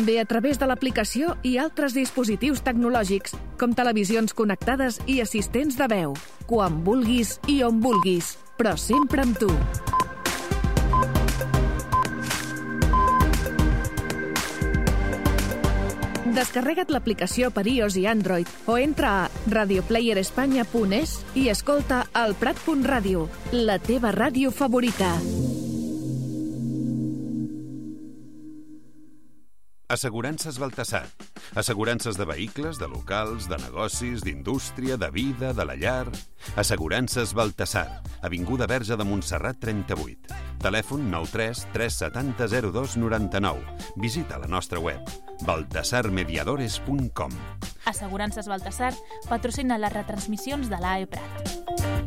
també a través de l'aplicació i altres dispositius tecnològics, com televisions connectades i assistents de veu. Quan vulguis i on vulguis, però sempre amb tu. Descarrega't l'aplicació per iOS i Android o entra a radioplayerespaña.es i escolta el Prat.ràdio, la teva ràdio favorita. Assegurances Baltasar. Assegurances de vehicles, de locals, de negocis, d'indústria, de vida, de la llar... Assegurances Baltasar. Avinguda Verge de Montserrat 38. Telèfon 93 370 02 99. Visita la nostra web baltasarmediadores.com. Assegurances Baltasar patrocina les retransmissions de l'AE Prat.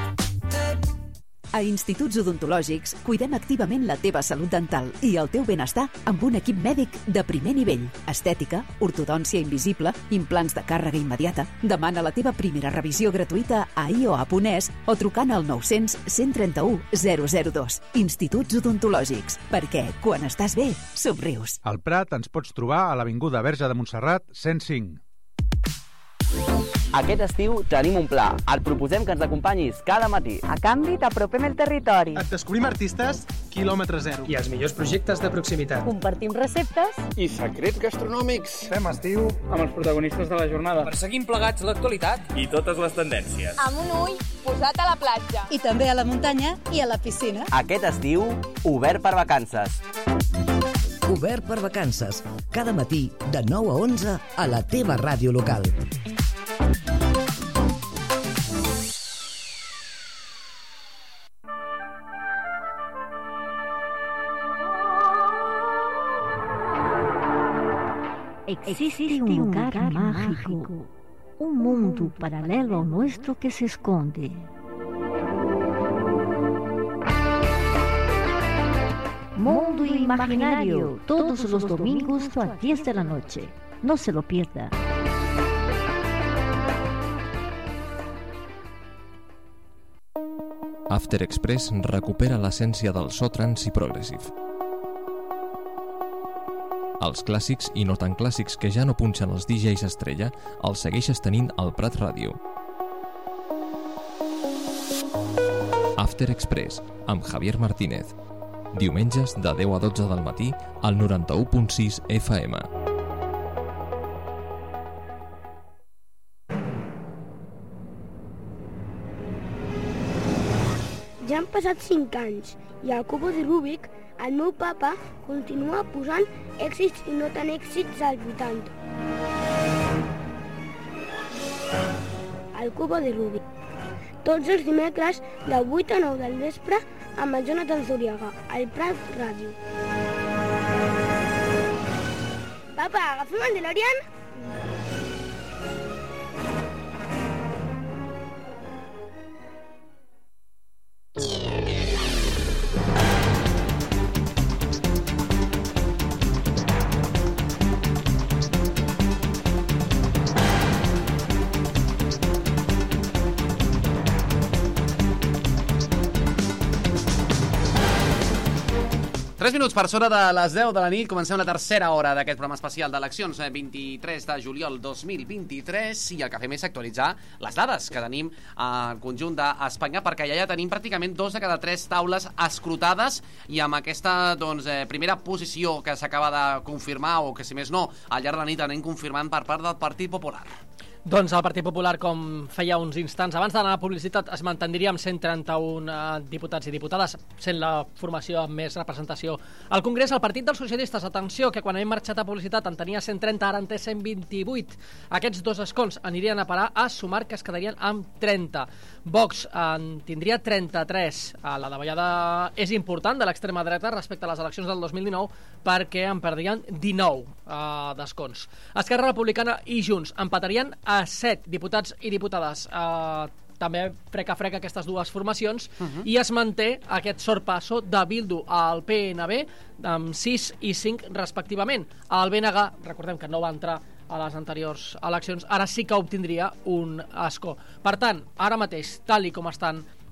A Instituts Odontològics cuidem activament la teva salut dental i el teu benestar amb un equip mèdic de primer nivell. Estètica, ortodòncia invisible, implants de càrrega immediata. Demana la teva primera revisió gratuïta a ioa.es o trucant al 900 131 002. Instituts Odontològics, perquè quan estàs bé, somrius. Al Prat ens pots trobar a l'Avinguda Verge de Montserrat 105. Aquest estiu tenim un pla. Et proposem que ens acompanyis cada matí. A canvi, t'apropem el territori. Et descobrim artistes quilòmetre zero. I els millors projectes de proximitat. Compartim receptes. I secrets gastronòmics. Fem estiu amb els protagonistes de la jornada. Perseguim plegats l'actualitat. I totes les tendències. Amb un ull posat a la platja. I també a la muntanya i a la piscina. Aquest estiu, obert per vacances. Obert per vacances. Cada matí, de 9 a 11, a la teva ràdio local. Existe un lugar mágico, un mundo paralelo al nuestro que se esconde. Mundo Imaginario, todos los domingos a las 10 de la noche. No se lo pierda. After Express recupera l'essència del so trance i progressive. Els clàssics i no tan clàssics que ja no punxen els DJs estrella els segueixes tenint al Prat Ràdio. After Express, amb Javier Martínez. Diumenges de 10 a 12 del matí al 91.6 FM. Ja han passat 5 anys i al cubo de Rubik el meu papa continua posant èxits i no tan èxits als 80. El cubo de Rubik. Tots els dimecres de 8 a 9 del vespre amb el Jonathan Zuriaga, al Prat Ràdio. Papa, agafem el DeLorean? 3 minuts per sobre de les 10 de la nit, comencem la tercera hora d'aquest programa especial d'eleccions 23 de juliol 2023 i el que fem és actualitzar les dades que tenim al conjunt d'Espanya, perquè ja tenim pràcticament 2 de cada 3 taules escrutades i amb aquesta primera posició que s'acaba de confirmar, o que si més no, al llarg de la nit anem confirmant per part del Partit Popular. Doncs el Partit Popular, com feia uns instants abans d'anar a la publicitat, es mantindria amb 131 diputats i diputades, sent la formació amb més representació al Congrés. El Partit dels Socialistes, atenció, que quan hem marxat a publicitat en tenia 130, ara en té 128. Aquests 2 escons anirien a parar a Sumar, que es quedarien amb 30. Vox en tindria 33. La davallada és important de l'extrema dreta respecte a les eleccions del 2019, perquè en perdrien 19 d'escons. Esquerra Republicana i Junts empatarien a 7 diputats i diputades. També frec aquestes dues formacions, i es manté aquest sorpasso de Bildu al PNB amb 6 i 5 respectivament. El BNG, recordem que no va entrar a les anteriors eleccions, ara sí que obtindria un escó. Per tant, ara mateix, tal i com estan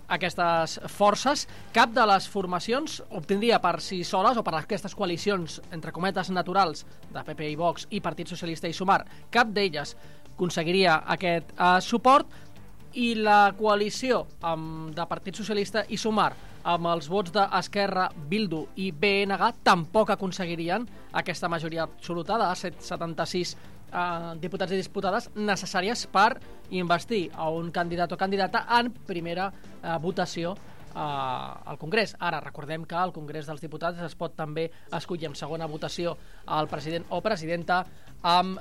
aquestes forces. Cap de les formacions obtindria per si soles o per aquestes coalicions, entre cometes, naturals, de PP i Vox i Partit Socialista i Sumar, cap d'elles aconseguiria aquest suport, i la coalició de Partit Socialista i Sumar amb els vots d'Esquerra, Bildu i BNG tampoc aconseguirien aquesta majoria absoluta de 76 diputats i diputades necessàries per investir a un candidat o candidata en primera votació al Congrés. Ara, recordem que al Congrés dels Diputats es pot també escollir en segona votació el president o presidenta amb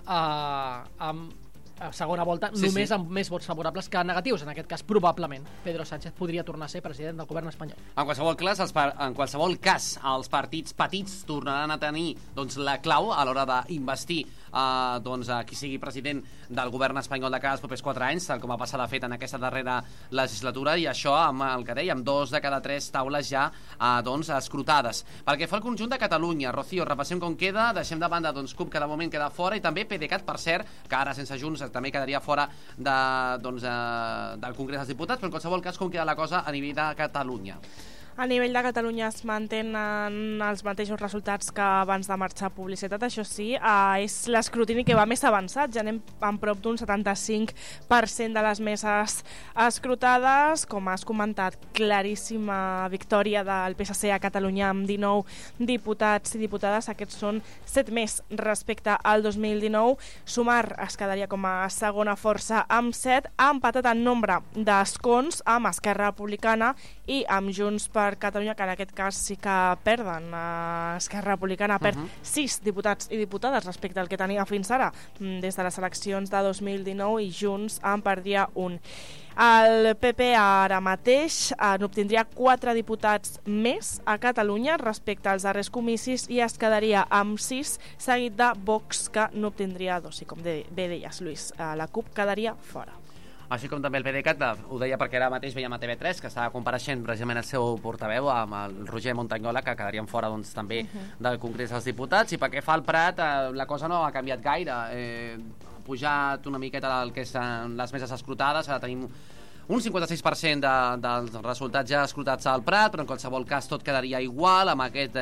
segona volta, només amb més vots favorables que negatius. En aquest cas, probablement, Pedro Sánchez podria tornar a ser president del govern espanyol. En qualsevol cas, els partits petits tornaran a tenir la clau a l'hora d'investir qui sigui president del govern espanyol de cada els propers 4 anys, tal com ha passat de fet en aquesta darrera legislatura, i això amb el que dèiem, 2 de cada 3 taules ja escrutades. Pel que fa al conjunt de Catalunya, Rocío, repassem com queda, deixem de banda CUP, que de moment queda fora, i també PDeCAT, per cert, que ara sense Junts també quedaria fora del Congrés dels Diputats, però en qualsevol cas com queda la cosa a nivell de Catalunya. A nivell de Catalunya es mantenen els mateixos resultats que abans de marxar a publicitat. Això sí, és l'escrutini que va més avançat. Ja anem en prop d'un 75% de les meses escrutades. Com has comentat, claríssima victòria del PSC a Catalunya amb 19 diputats i diputades. Aquests són 7 més respecte al 2019. Sumar es quedaria com a segona força amb 7, ha empatat en nombre d'escons amb Esquerra Republicana i amb Junts per Catalunya, que en aquest cas sí que perden. Esquerra Republicana perd 6 diputats i diputades respecte al que tenia fins ara des de les eleccions de 2019, i Junts en perdria un. El PP ara mateix n'obtindria 4 diputats més a Catalunya respecte als darrers comicis i es quedaria amb 6, seguit de Vox, que n'obtindria 2. I com bé deies, Lluís, la CUP quedaria fora. Així com també el PDeCAT, ho deia perquè ara mateix veiem a TV3, que estava compareixent precisament el seu portaveu amb el Roger Montañola, que quedarien fora també del Congrés dels Diputats. I pel que fa al Prat, la cosa no ha canviat gaire. Ha pujat una miqueta del que són les meses escrutades. Ara tenim un 56% dels resultats ja escrutats al Prat, però en qualsevol cas tot quedaria igual amb aquest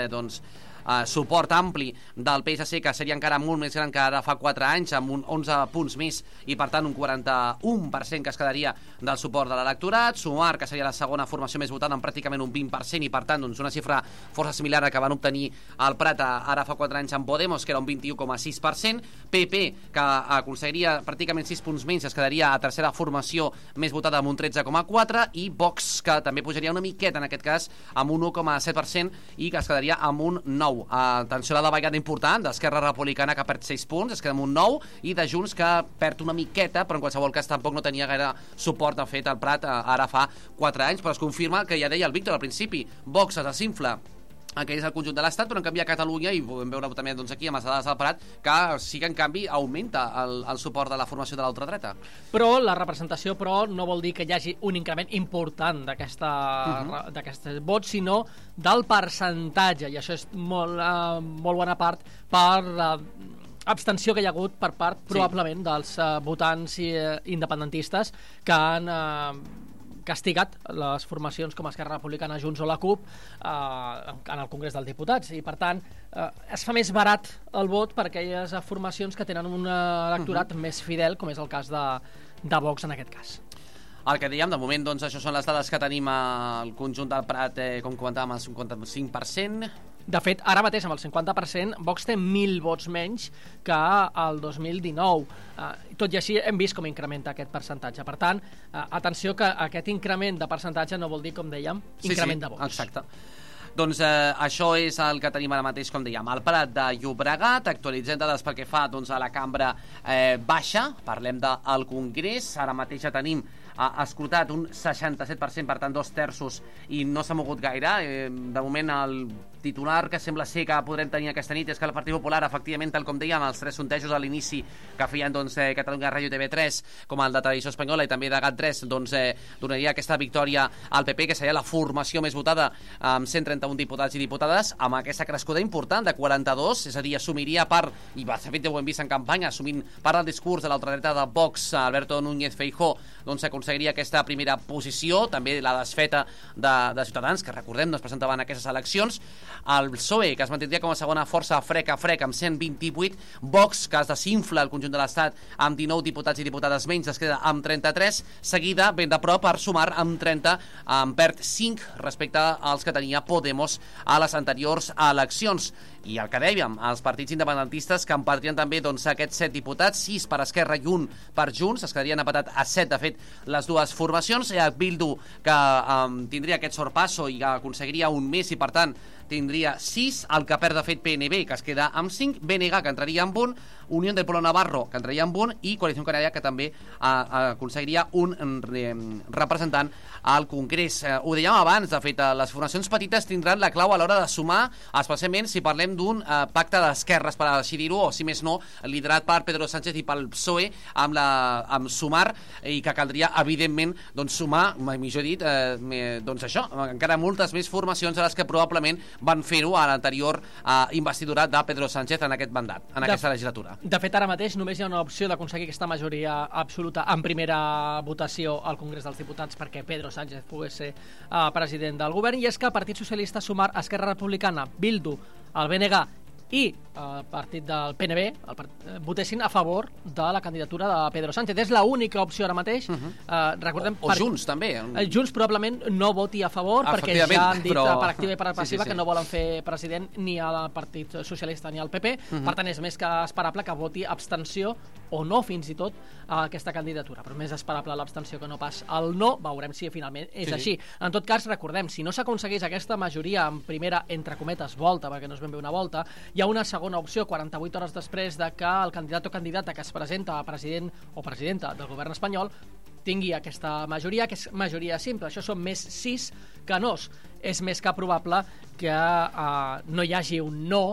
suport ampli del PSC, que seria encara molt més gran que ara fa 4 anys, amb un 11 punts més, i per tant un 41% que es quedaria del suport de l'electorat. Sumar, que seria la segona formació més votada, amb pràcticament un 20%, i per tant una xifra força similar a que van obtenir al Prat ara fa 4 anys amb Podemos, que era un 21,6%. PP, que aconseguiria pràcticament 6 punts menys, es quedaria a tercera formació més votada amb un 13,4%, i Vox, que també pujaria una miqueta en aquest cas amb un 1,7%, i que es quedaria amb un 9%. Atenció a la davallada important d'Esquerra Republicana, que perd 6 punts, es queda amb un 9, i de Junts, que perd una miqueta, però en qualsevol cas tampoc no tenia gaire suport, de fet, al Prat ara fa 4 anys, però es confirma que ja deia el Víctor al principi, Vox es desinfla, que és el conjunt de l'Estat, però en canvi a Catalunya, i podem veure també aquí amb les dades del Prat, que sí que en canvi augmenta el suport de la formació de l'ultradreta. Però la representació no vol dir que hi hagi un increment important d'aquest vot, sinó del percentatge, i això és molt bona part per l'abstenció que hi ha hagut per part, probablement, dels votants independentistes que han castigat les formacions com Esquerra Republicana, Junts o la CUP en el Congrés dels Diputats, i per tant es fa més barat el vot per aquelles formacions que tenen un electorat més fidel, com és el cas de Vox en aquest cas. El que dèiem, de moment, això són les dades que tenim al conjunt del Prat, com comentàvem, el 55%. De fet, ara mateix, amb el 50%, Vox té 1.000 vots menys que el 2019. Tot i així, hem vist com incrementa aquest percentatge. Per tant, atenció, que aquest increment de percentatge no vol dir, com dèiem, increment de vots. Exacte. Doncs això és el que tenim ara mateix, com dèiem, al Prat de Llobregat. Actualitzem dades pel que fa a la cambra baixa. Parlem del Congrés. Ara mateix ja tenim escrutat un 67%, per tant 2/3, i no s'ha mogut gaire. De moment el titular que sembla ser que podrem tenir aquesta nit és que el Partit Popular, efectivament, tal com dèiem, els 3 sondejos a l'inici que feien Catalunya Ràdio TV3, com el de Televisió Espanyola i també de GAT3, donaria aquesta victòria al PP, que seria la formació més votada amb 131 diputats i diputades, amb aquesta crescuda important de 42, és a dir, assumiria part, i de fet ho hem vist en campanya, assumint part del discurs de l'ultradreta de Vox, Alberto Núñez Feijóo, aconseguiria aquesta primera posició, també la desfeta de Ciutadans, que recordem, no es presentaven en aquestes eleccions, el PSOE, que es mantindria com a segona força frec a frec amb 128, Vox, que es desinfla al conjunt de l'Estat amb 19 diputats i diputades menys, es queda amb 33, seguida ben de prop per sumar amb 30, en perd 5 respecte als que tenia Podemos a les anteriors eleccions. I el que dèiem, els partits independentistes que empatrien també aquests 7 diputats, 6 per Esquerra i 1 per Junts, es quedarien empatat a 7, de fet, les dues formacions. Bildu, que tindria aquest sorpasso i que aconseguiria un més i, per tant, tindria 6, el que perd de fet PNB, que es queda amb 5, BNG, que entraria amb 1, Unión del Pueblo Navarro, que entraria amb 1, i Coalició Canària, que també aconseguiria un representant al Congrés. Ho dèiem abans, de fet, les formacions petites tindran la clau a l'hora de sumar, especialment si parlem d'un pacte d'esquerres, per així dir-ho, o si més no, liderat per Pedro Sánchez i pel PSOE, amb Sumar, i que caldria, evidentment, sumar, millor dit, això, encara moltes més formacions a les que probablement van fer-ho a l'anterior investidura de Pedro Sánchez en aquest mandat, en aquesta legislatura. De fet, ara mateix només hi ha una opció d'aconseguir aquesta majoria absoluta en primera votació al Congrés dels Diputats perquè Pedro Sánchez pogués ser president del govern, i és que el Partit Socialista, Sumar, Esquerra Republicana, Bildu, el BNG i el partit del PNB votessin a favor de la candidatura de Pedro Sánchez. És l'única opció ara mateix. Recordem, o Junts, també. Junts probablement no voti a favor perquè ja han dit per activa i per passiva que no volen fer president ni al Partit Socialista ni al PP. Per tant, és més que esperable que voti abstenció o no, fins i tot, a aquesta candidatura. Però més esperable l'abstenció que no pas el no. Veurem si finalment és així. En tot cas, recordem, si no s'aconsegueix aquesta majoria en primera, entre cometes, volta, perquè no és ben bé una volta, hi ha una segona opció 48 hores després de que el candidat o candidata que es presenta a president o presidenta del govern espanyol tingui aquesta majoria, que és majoria simple. Això són més 6 que nos. És més que probable que no hi hagi un no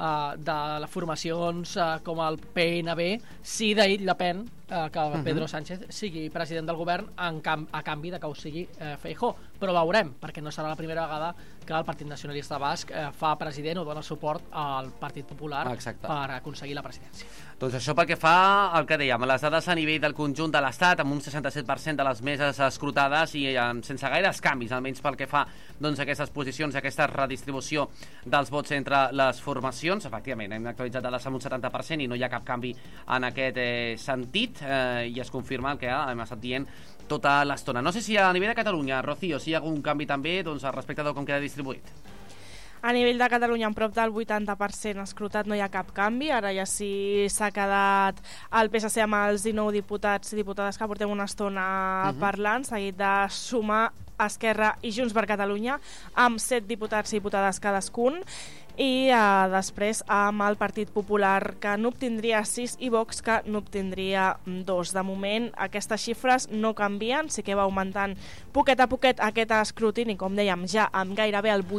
de les formacions com el PNB si d'ell depèn que Pedro Sánchez sigui president del govern a canvi de que ho sigui Feijóo. Però veurem, perquè no serà la primera vegada que el Partit Nacionalista Basc fa president o dona suport al Partit Popular per aconseguir la presidència. Doncs això pel que fa al que dèiem, les dades a nivell del conjunt de l'Estat, amb un 67% de les meses escrutades i sense gaires canvis, almenys pel que fa aquestes posicions, aquesta redistribució dels vots entre les formacions. Efectivament, hem actualitzat dades amb un 70% i no hi ha cap canvi en aquest sentit, i es confirma el que hem estat dient tota l'estona. No sé si a nivell de Catalunya, Rocío, si hi ha algun canvi també respecte de com queda distribuït. A nivell de Catalunya, en prop del 80% escrutat, no hi ha cap canvi. Ara ja sí s'ha quedat el PSC amb els 19 diputats i diputades que portem una estona parlant, seguit de Sumar, Esquerra i Junts per Catalunya, amb 7 diputats i diputades cadascun, i després amb el Partit Popular, que n'obtindria 6, i Vox, que n'obtindria 2. De moment, aquestes xifres no canvien, sí que va augmentant poquet a poquet aquest escrutini, com dèiem, ja amb gairebé el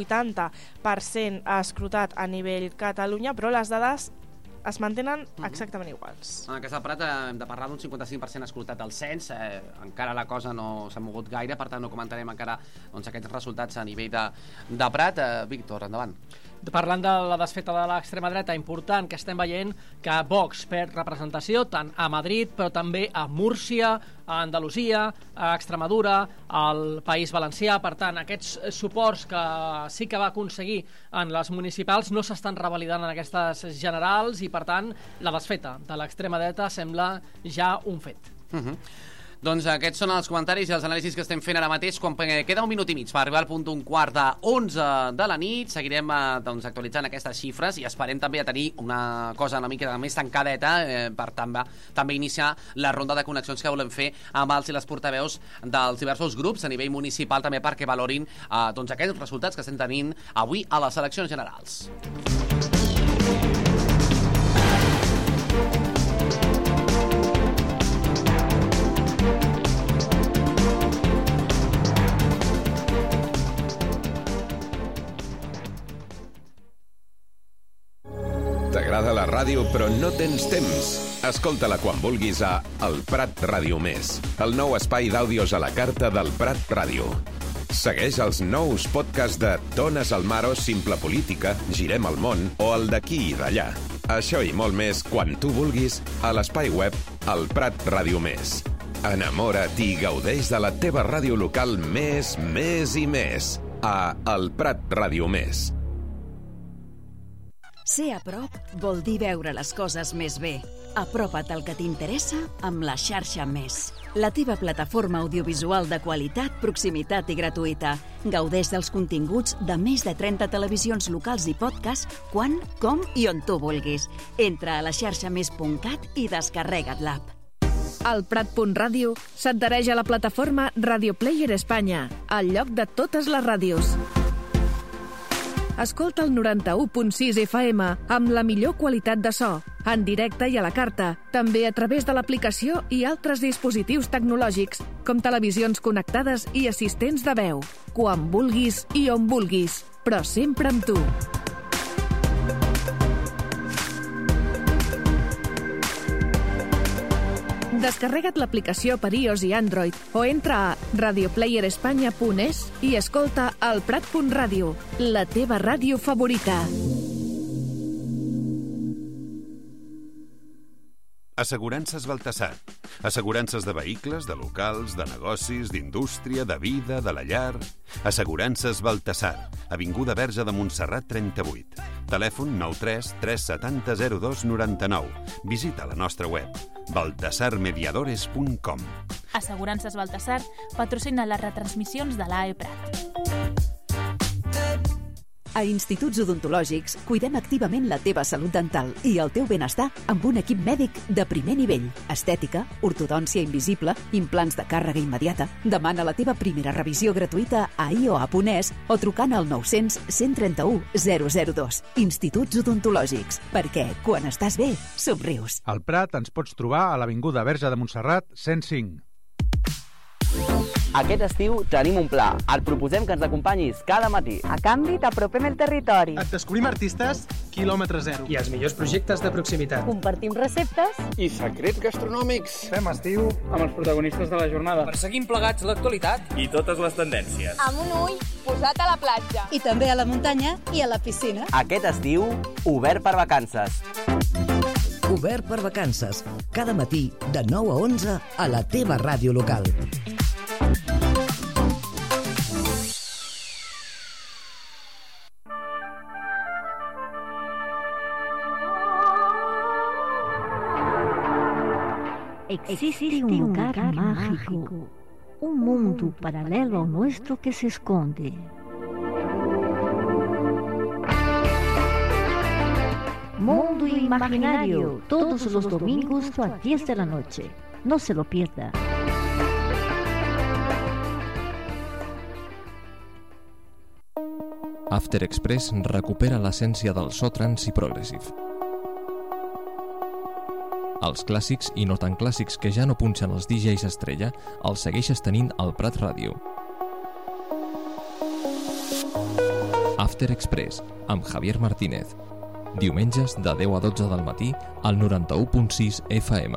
80% escrutat a nivell Catalunya, però les dades es mantenen exactament iguals. En aquesta Prat hem de parlar d'un 55% escrutat al cens, encara la cosa no s'ha mogut gaire, per tant no comentarem encara aquests resultats a nivell de Prat. Víctor, endavant. Parlant de la desfeta de l'extrema dreta, important que estem veient que Vox perd representació tant a Madrid, però també a Múrcia, a Andalusia, a Extremadura, al País Valencià. Per tant, aquests suports que sí que va aconseguir en les municipals no s'estan revalidant en aquestes generals i, per tant, la desfeta de l'extrema dreta sembla ja un fet. Doncs aquests són els comentaris i els anàlisis que estem fent ara mateix, quan queda un minut i mig per arribar al punt d'un quart d'11 de la nit. Seguirem actualitzant aquestes xifres i esperem també a tenir una cosa una mica més tancadeta per també iniciar la ronda de connexions que volem fer amb els i les portaveus dels diversos grups a nivell municipal, també perquè valorin aquests resultats que estem tenint avui a les eleccions generals. ràdio però no tens temps? Escolta-la quan vulguis a El Prat Ràdio Més, el nou espai d'àudios a la carta del Prat Ràdio. Segueix els nous podcasts de Dones al Mar o Simple Política, Girem al Món o el d'aquí i d'allà. Això i molt més quan tu vulguis a l'espai web El Prat Ràdio Més. Enamora't i gaudeix de la teva ràdio local més i més. A El Prat Ràdio Més. Ser a prop vol dir veure les coses més bé. Apropa't al que t'interessa amb la xarxa Més. La teva plataforma audiovisual de qualitat, proximitat i gratuïta. Gaudeix dels continguts de més de 30 televisions locals i podcasts quan, com i on tu vulguis. Entra a laxarxamés.cat i descarrega't l'app. El Prat.ràdio s'adhereix a la plataforma Radio Player Espanya, al lloc de totes les ràdios. Escolta el 91.6 FM amb la millor qualitat de so, en directe i a la carta, també a través de l'aplicació i altres dispositius tecnològics, com televisions connectades i assistents de veu. Quan vulguis i on vulguis, però sempre amb tu. Descarrega't l'aplicació per iOS i Android o entra a radioplayerespaña.es i escolta el Prat.ràdio, la teva ràdio favorita. Assegurances Baltasar. Assegurances de vehicles, de locals, de negocis, d'indústria, de vida, de la llar... Assegurances Baltasar. Avinguda Verge de Montserrat 38. Telèfon 93 370 02 99. Visita la nostra web baltasarmediadores.com. Assegurances Baltasar patrocina les retransmissions de l'AE Prat. A Instituts Odontològics cuidem activament la teva salut dental i el teu benestar amb un equip mèdic de primer nivell. Estètica, ortodòncia invisible, implants de càrrega immediata. Demana la teva primera revisió gratuïta a ioa.es o trucant al 900 131 002. Instituts Odontològics, perquè quan estàs bé, somrius. Al Prat ens pots trobar a l'Avinguda Verge de Montserrat 105. Aquest estiu tenim un pla. Et proposem que ens acompanyis cada matí. A canvi, t'apropem el territori. Et descobrim artistes quilòmetre zero. I els millors projectes de proximitat. Compartim receptes. I secrets gastronòmics. Fem estiu amb els protagonistes de la jornada. Perseguim plegats l'actualitat. I totes les tendències. Amb un ull posat a la platja. I també a la muntanya i a la piscina. Aquest estiu, obert per vacances. Obert per vacances. Cada matí, de 9 a 11, a la teva ràdio local. Existe un lugar mágico, un mundo paralelo al nuestro que se esconde. Mundo Imaginario, todos los domingos a las 10 de la noche. No se lo pierda. After Express recupera l'essència del so trance i progressive. Els clàssics i no tan clàssics que ja no punxen els DJs estrella els segueixes tenint al Prat Ràdio. After Express, amb Javier Martínez. Diumenges de 10 a 12 del matí al 91.6 FM.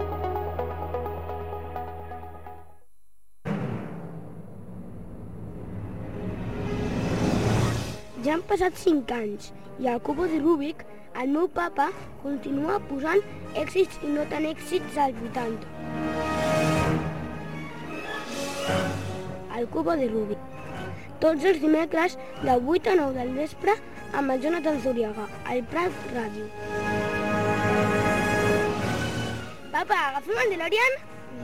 Ja han passat 5 anys i al cubo de Rubik el meu papa continua posant èxits i no tan èxits als 80. El cubo de Rubik. Tots els dimecres de 8 a 9 del vespre amb el Jonathan Zuriaga, al Prat Ràdio. Papa, agafem el DeLorean?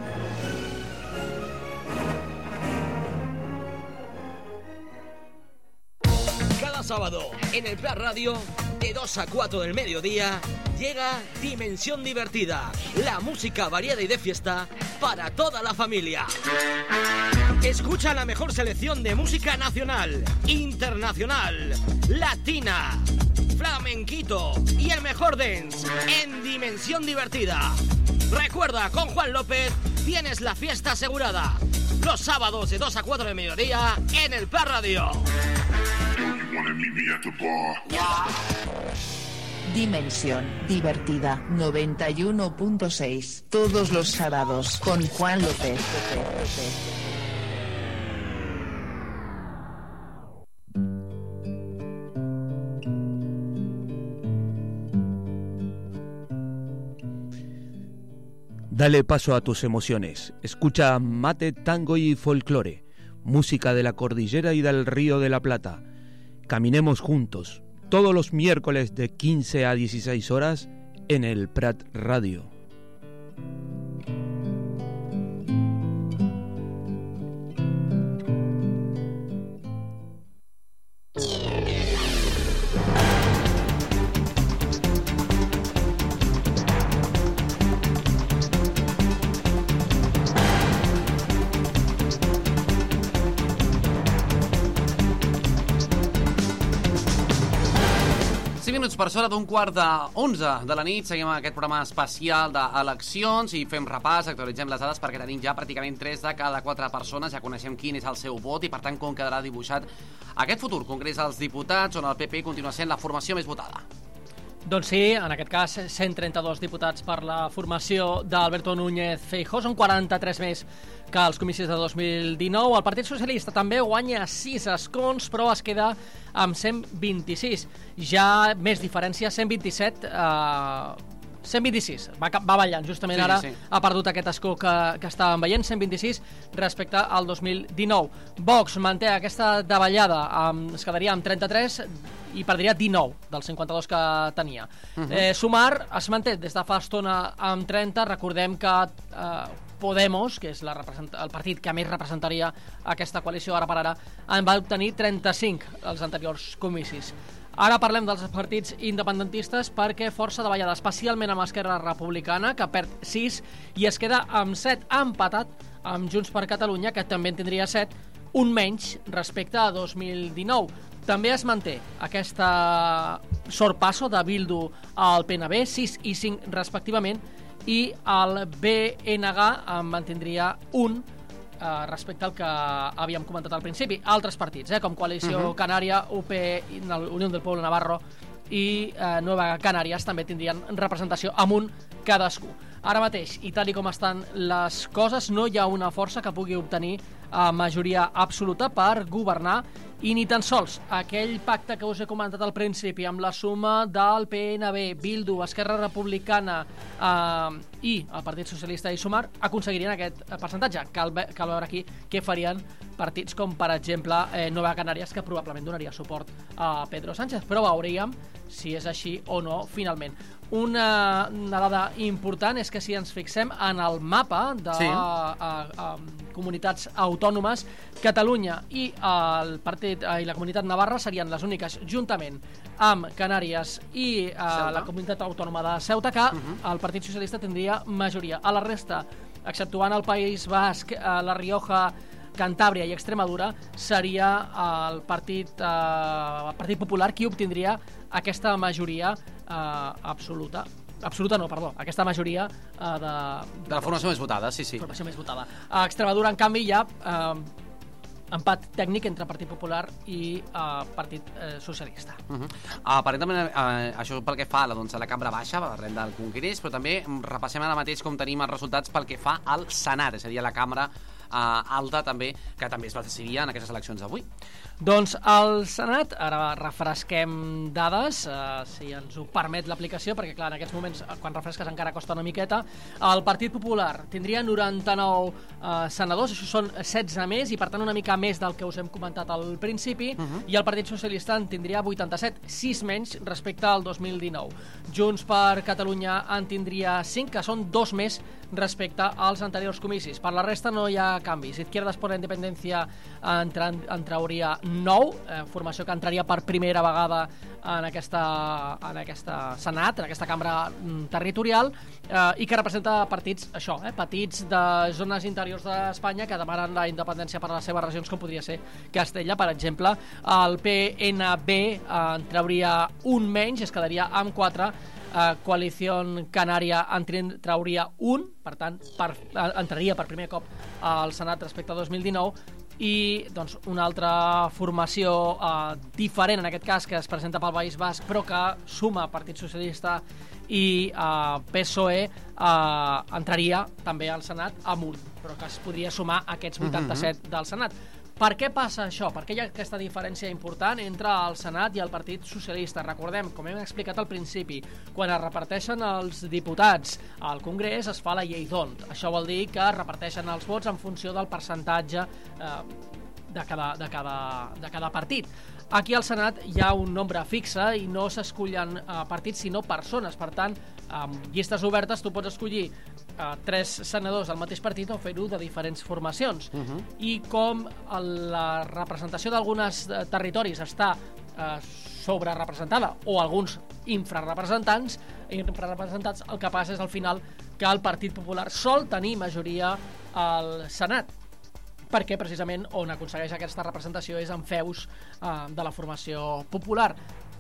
Cada sábado, en el Prat Radio, de 2 a 4 del mediodía, llega Dimensión Divertida, la música variada y de fiesta para toda la familia. Escucha la mejor selección de música nacional, internacional, latina, flamenquito y el mejor dance en Dimensión Divertida. Recuerda, con Juan López tienes la fiesta asegurada. Los sábados de 2 a 4 del mediodía en el Prat Radio. Dimensión Divertida 91.6. Todos los sábados con Juan López. Dale paso a tus emociones. Escucha Mate, Tango y Folclore, música de la cordillera y del Río de la Plata. Caminemos juntos, todos los miércoles de 15 a 16 horas en el Prat Radio. Per sobre d'un quart d'11 de la nit seguim aquest programa especial d'eleccions i fem repàs, actualitzem les dades perquè tenim ja pràcticament 3 de cada 4 persones, ja coneixem quin és el seu vot i per tant com quedarà dibuixat aquest futur Congrés dels Diputats on el PP continua sent la formació més votada. Doncs sí, en aquest cas 132 diputats per la formació d'Alberto Núñez Feijóo, són 43 més que els comicis de 2019. El Partit Socialista també guanya 6 escons, però es queda amb 126. Ja més diferència, 127... 126, va ballant, justament sí, ara sí. Ha perdut aquest escó que estàvem veient, 126 respecte al 2019. Vox manté aquesta davallada, es quedaria amb 33 i perdria 19 dels 52 que tenia. Sumar es manté des de fa estona amb 30, recordem que Podemos, que és el partit que més representaria aquesta coalició ara per ara, en va obtenir 35 als anteriors comicis. Ara parlem dels partits independentistes perquè força davallada, especialment amb Esquerra Republicana, que perd 6 i es queda amb 7, empatat amb Junts per Catalunya, que també en tindria 7, un menys respecte a 2019. També es manté aquesta sorpasso de Bildu al PNB, 6 i 5 respectivament, i el BNG en mantindria un respecte al que havíem comentat al principi. Altres partits, com Coalició Canària, UP, Unió del Pueblo Navarro i Nueva Canàries també tindrien representació amb un cadascú. Ara mateix, i tal com estan les coses, no hi ha una força que pugui obtenir majoria absoluta per governar i ni tan sols aquell pacte que us he comentat al principi amb la suma del PNB, Bildu, Esquerra Republicana i el Partit Socialista i Sumar aconseguirien aquest percentatge. Cal veure aquí què farien partits com, per exemple, Nueva Canàries, que probablement donaria suport a Pedro Sánchez, però veuríem si és així o no finalment. Una dada important és que si ens fixem en el mapa de comunitats autònomes, Catalunya i la comunitat Navarra serien les úniques, juntament amb Canàries i la comunitat autònoma de Ceuta, que el Partit Socialista tindria majoria. A la resta, exceptuant el País Basc, la Rioja, Cantàbria i Extremadura, seria el Partit Popular qui obtindria aquesta majoria absoluta. Absoluta no, perdó. Aquesta majoria de la formació més votada, sí. Formació més votada. A Extremadura, en canvi, hi ha empat tècnic entre Partit Popular i Partit Socialista. Aparentment, això pel que fa a la cambra baixa, arrel del Congrés, però també repassem ara mateix com tenim els resultats pel que fa al Senat, és a dir, a la cambra alta també, que també es va decidir en aquestes eleccions d'avui. Doncs el Senat, ara refresquem dades, si ens ho permet l'aplicació, perquè clar, en aquests moments, quan refresques encara costa una miqueta. El Partit Popular tindria 99 senadors, això són 16 més, i per tant una mica més del que us hem comentat al principi, i el Partit Socialista en tindria 87, 6 menys respecte al 2019. Junts per Catalunya en tindria 5, que són 2 més respecte als anteriors comicis. Per la resta no hi ha canvis. Izquierdas por la Independencia en trauria 9, formació que entraria per primera vegada en aquesta Senat, en aquesta cambra territorial, i que representa partits, petits de zones interiors d'Espanya que demanen la independència per a les seves regions, com podria ser Castella, per exemple. El PNB en trauria un menys, es quedaria amb 4, Coalició Canària en trauria un, per tant entraria per primer cop al Senat respecte a 2019, i doncs, una altra formació diferent, en aquest cas, que es presenta pel País Basc, però que suma Partit Socialista i PSOE, entraria també al Senat amunt, però que es podria sumar a aquests 87 del Senat. Per què passa això? Per què hi ha aquesta diferència important entre el Senat i el Partit Socialista? Recordem, com hem explicat al principi, quan es reparteixen els diputats al Congrés es fa la llei d'Hondt. Això vol dir que es reparteixen els vots en funció del percentatge de cada partit. Aquí al Senat hi ha un nombre fixe i no s'escullen partits sinó persones. Per tant, amb llistes obertes tu pots escollir 3 senadors del mateix partit o fer-ho de diferents formacions. I com la representació d'alguns territoris està sobrerepresentada o alguns infrarrepresentats, el que passa és al final que el Partit Popular sol tenir majoria al Senat, perquè precisament on aconsegueix aquesta representació és en feus de la formació popular.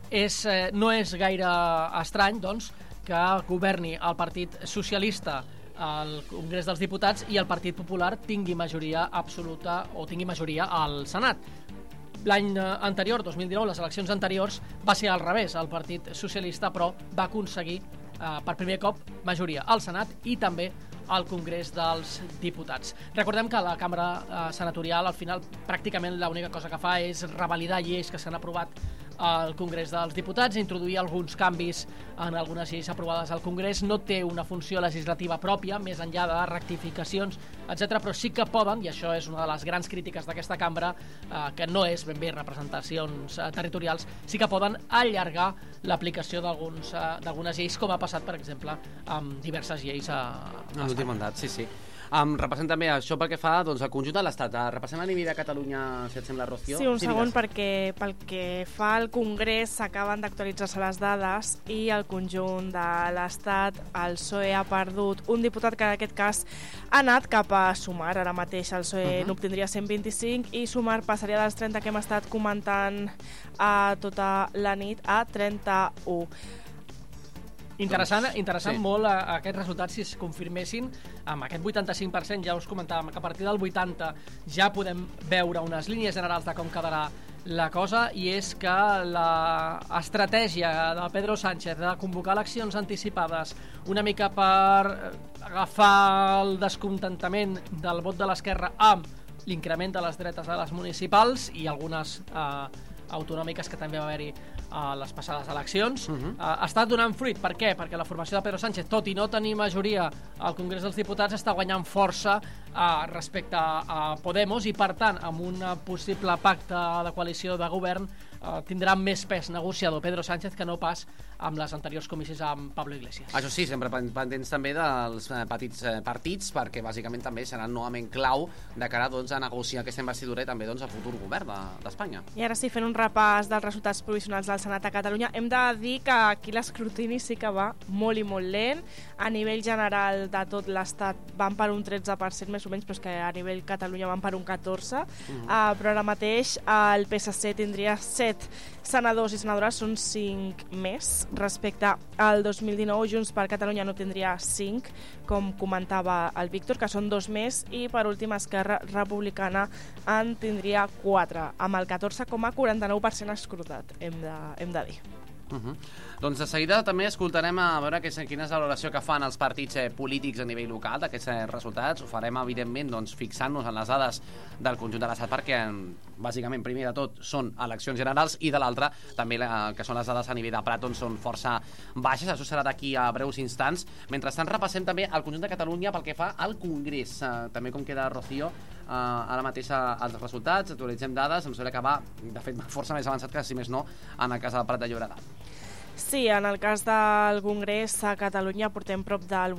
No és gaire estrany, doncs, que governi el Partit Socialista al Congrés dels Diputats i el Partit Popular tingui majoria absoluta o tingui majoria al Senat. L'any anterior, 2019, les eleccions anteriors, va ser al revés. El Partit Socialista, però, va aconseguir per primer cop majoria al Senat i també al Congrés dels Diputats. Recordem que la Cambra Senatorial, al final, pràcticament l'única cosa que fa és revalidar lleis que s'han aprovat al Congrés dels Diputats, introduir alguns canvis en algunes lleis aprovades al Congrés. No té una funció legislativa pròpia, més enllà de rectificacions, etc., però sí que poden, i això és una de les grans crítiques d'aquesta cambra, que no és ben bé representacions territorials, sí que poden allargar l'aplicació d'algunes lleis, com ha passat, per exemple, amb diverses lleis a l'últim mandat, sí. Repassem també això pel que fa al conjunt de l'Estat. Repassem a nivell de Catalunya, si et sembla, Rocío. Sí, un segon, perquè pel que fa al Congrés s'acaben d'actualitzar-se les dades i el conjunt de l'Estat, el PSOE ha perdut un diputat que en aquest cas ha anat cap a Sumar. Ara mateix el PSOE n'obtindria 125 i Sumar passaria dels 30 que hem estat comentant tota la nit a 31. Interessant molt aquests resultats si es confirmessin amb aquest 85%. Ja us comentàvem que a partir del 80 ja podem veure unes línies generals de com quedarà la cosa, i és que l'estratègia de Pedro Sánchez de convocar eleccions anticipades una mica per agafar el descontentament del vot de l'esquerra amb l'increment de les dretes a les municipals i algunes autonòmiques que també va haver-hi a les passades eleccions, està donant fruit. Per què? Perquè la formació de Pedro Sánchez, tot i no tenir majoria al Congrés dels Diputats, està guanyant força respecte a Podemos i, per tant, amb un possible pacte de coalició de govern tindrà més pes negociador Pedro Sánchez que no pas amb les anteriors comicis amb Pablo Iglesias. Això sí, sempre pendents també dels petits partits, perquè bàsicament també seran novament clau de cara a negociar aquesta investidura i també el futur govern d'Espanya. I ara sí, fent un repàs dels resultats provisionals del Senat a Catalunya, hem de dir que aquí l'escrutini sí que va molt i molt lent. A nivell general de tot l'Estat van per un 13% més o menys, però és que a nivell Catalunya van per un 14%, però ara mateix el PSC tindria 7 senadors i senadores, són 5 més respecte al 2019. Junts per Catalunya no tindria 5, com comentava el Víctor, que són 2 més, i per últim Esquerra Republicana en tindria 4, amb el 14,49% escrutat, hem de dir. Doncs de seguida també escoltarem a veure quina és la valoració que fan els partits polítics a nivell local d'aquests resultats. Ho farem, evidentment, fixant-nos en les dades del conjunt de l'Estat, perquè bàsicament, primer de tot, són eleccions generals, i de l'altra, també que són les dades a nivell de Prat, són força baixes. Això serà d'aquí a breus instants. Mentrestant, repassem també el conjunt de Catalunya pel que fa al Congrés. També com queda, Rocío, ara mateix els resultats, actualitzem dades, em sembla que va, de fet, força més avançat que, si més no, en el cas del Prat de Llobregat. Sí, en el cas del Congrés a Catalunya portem prop del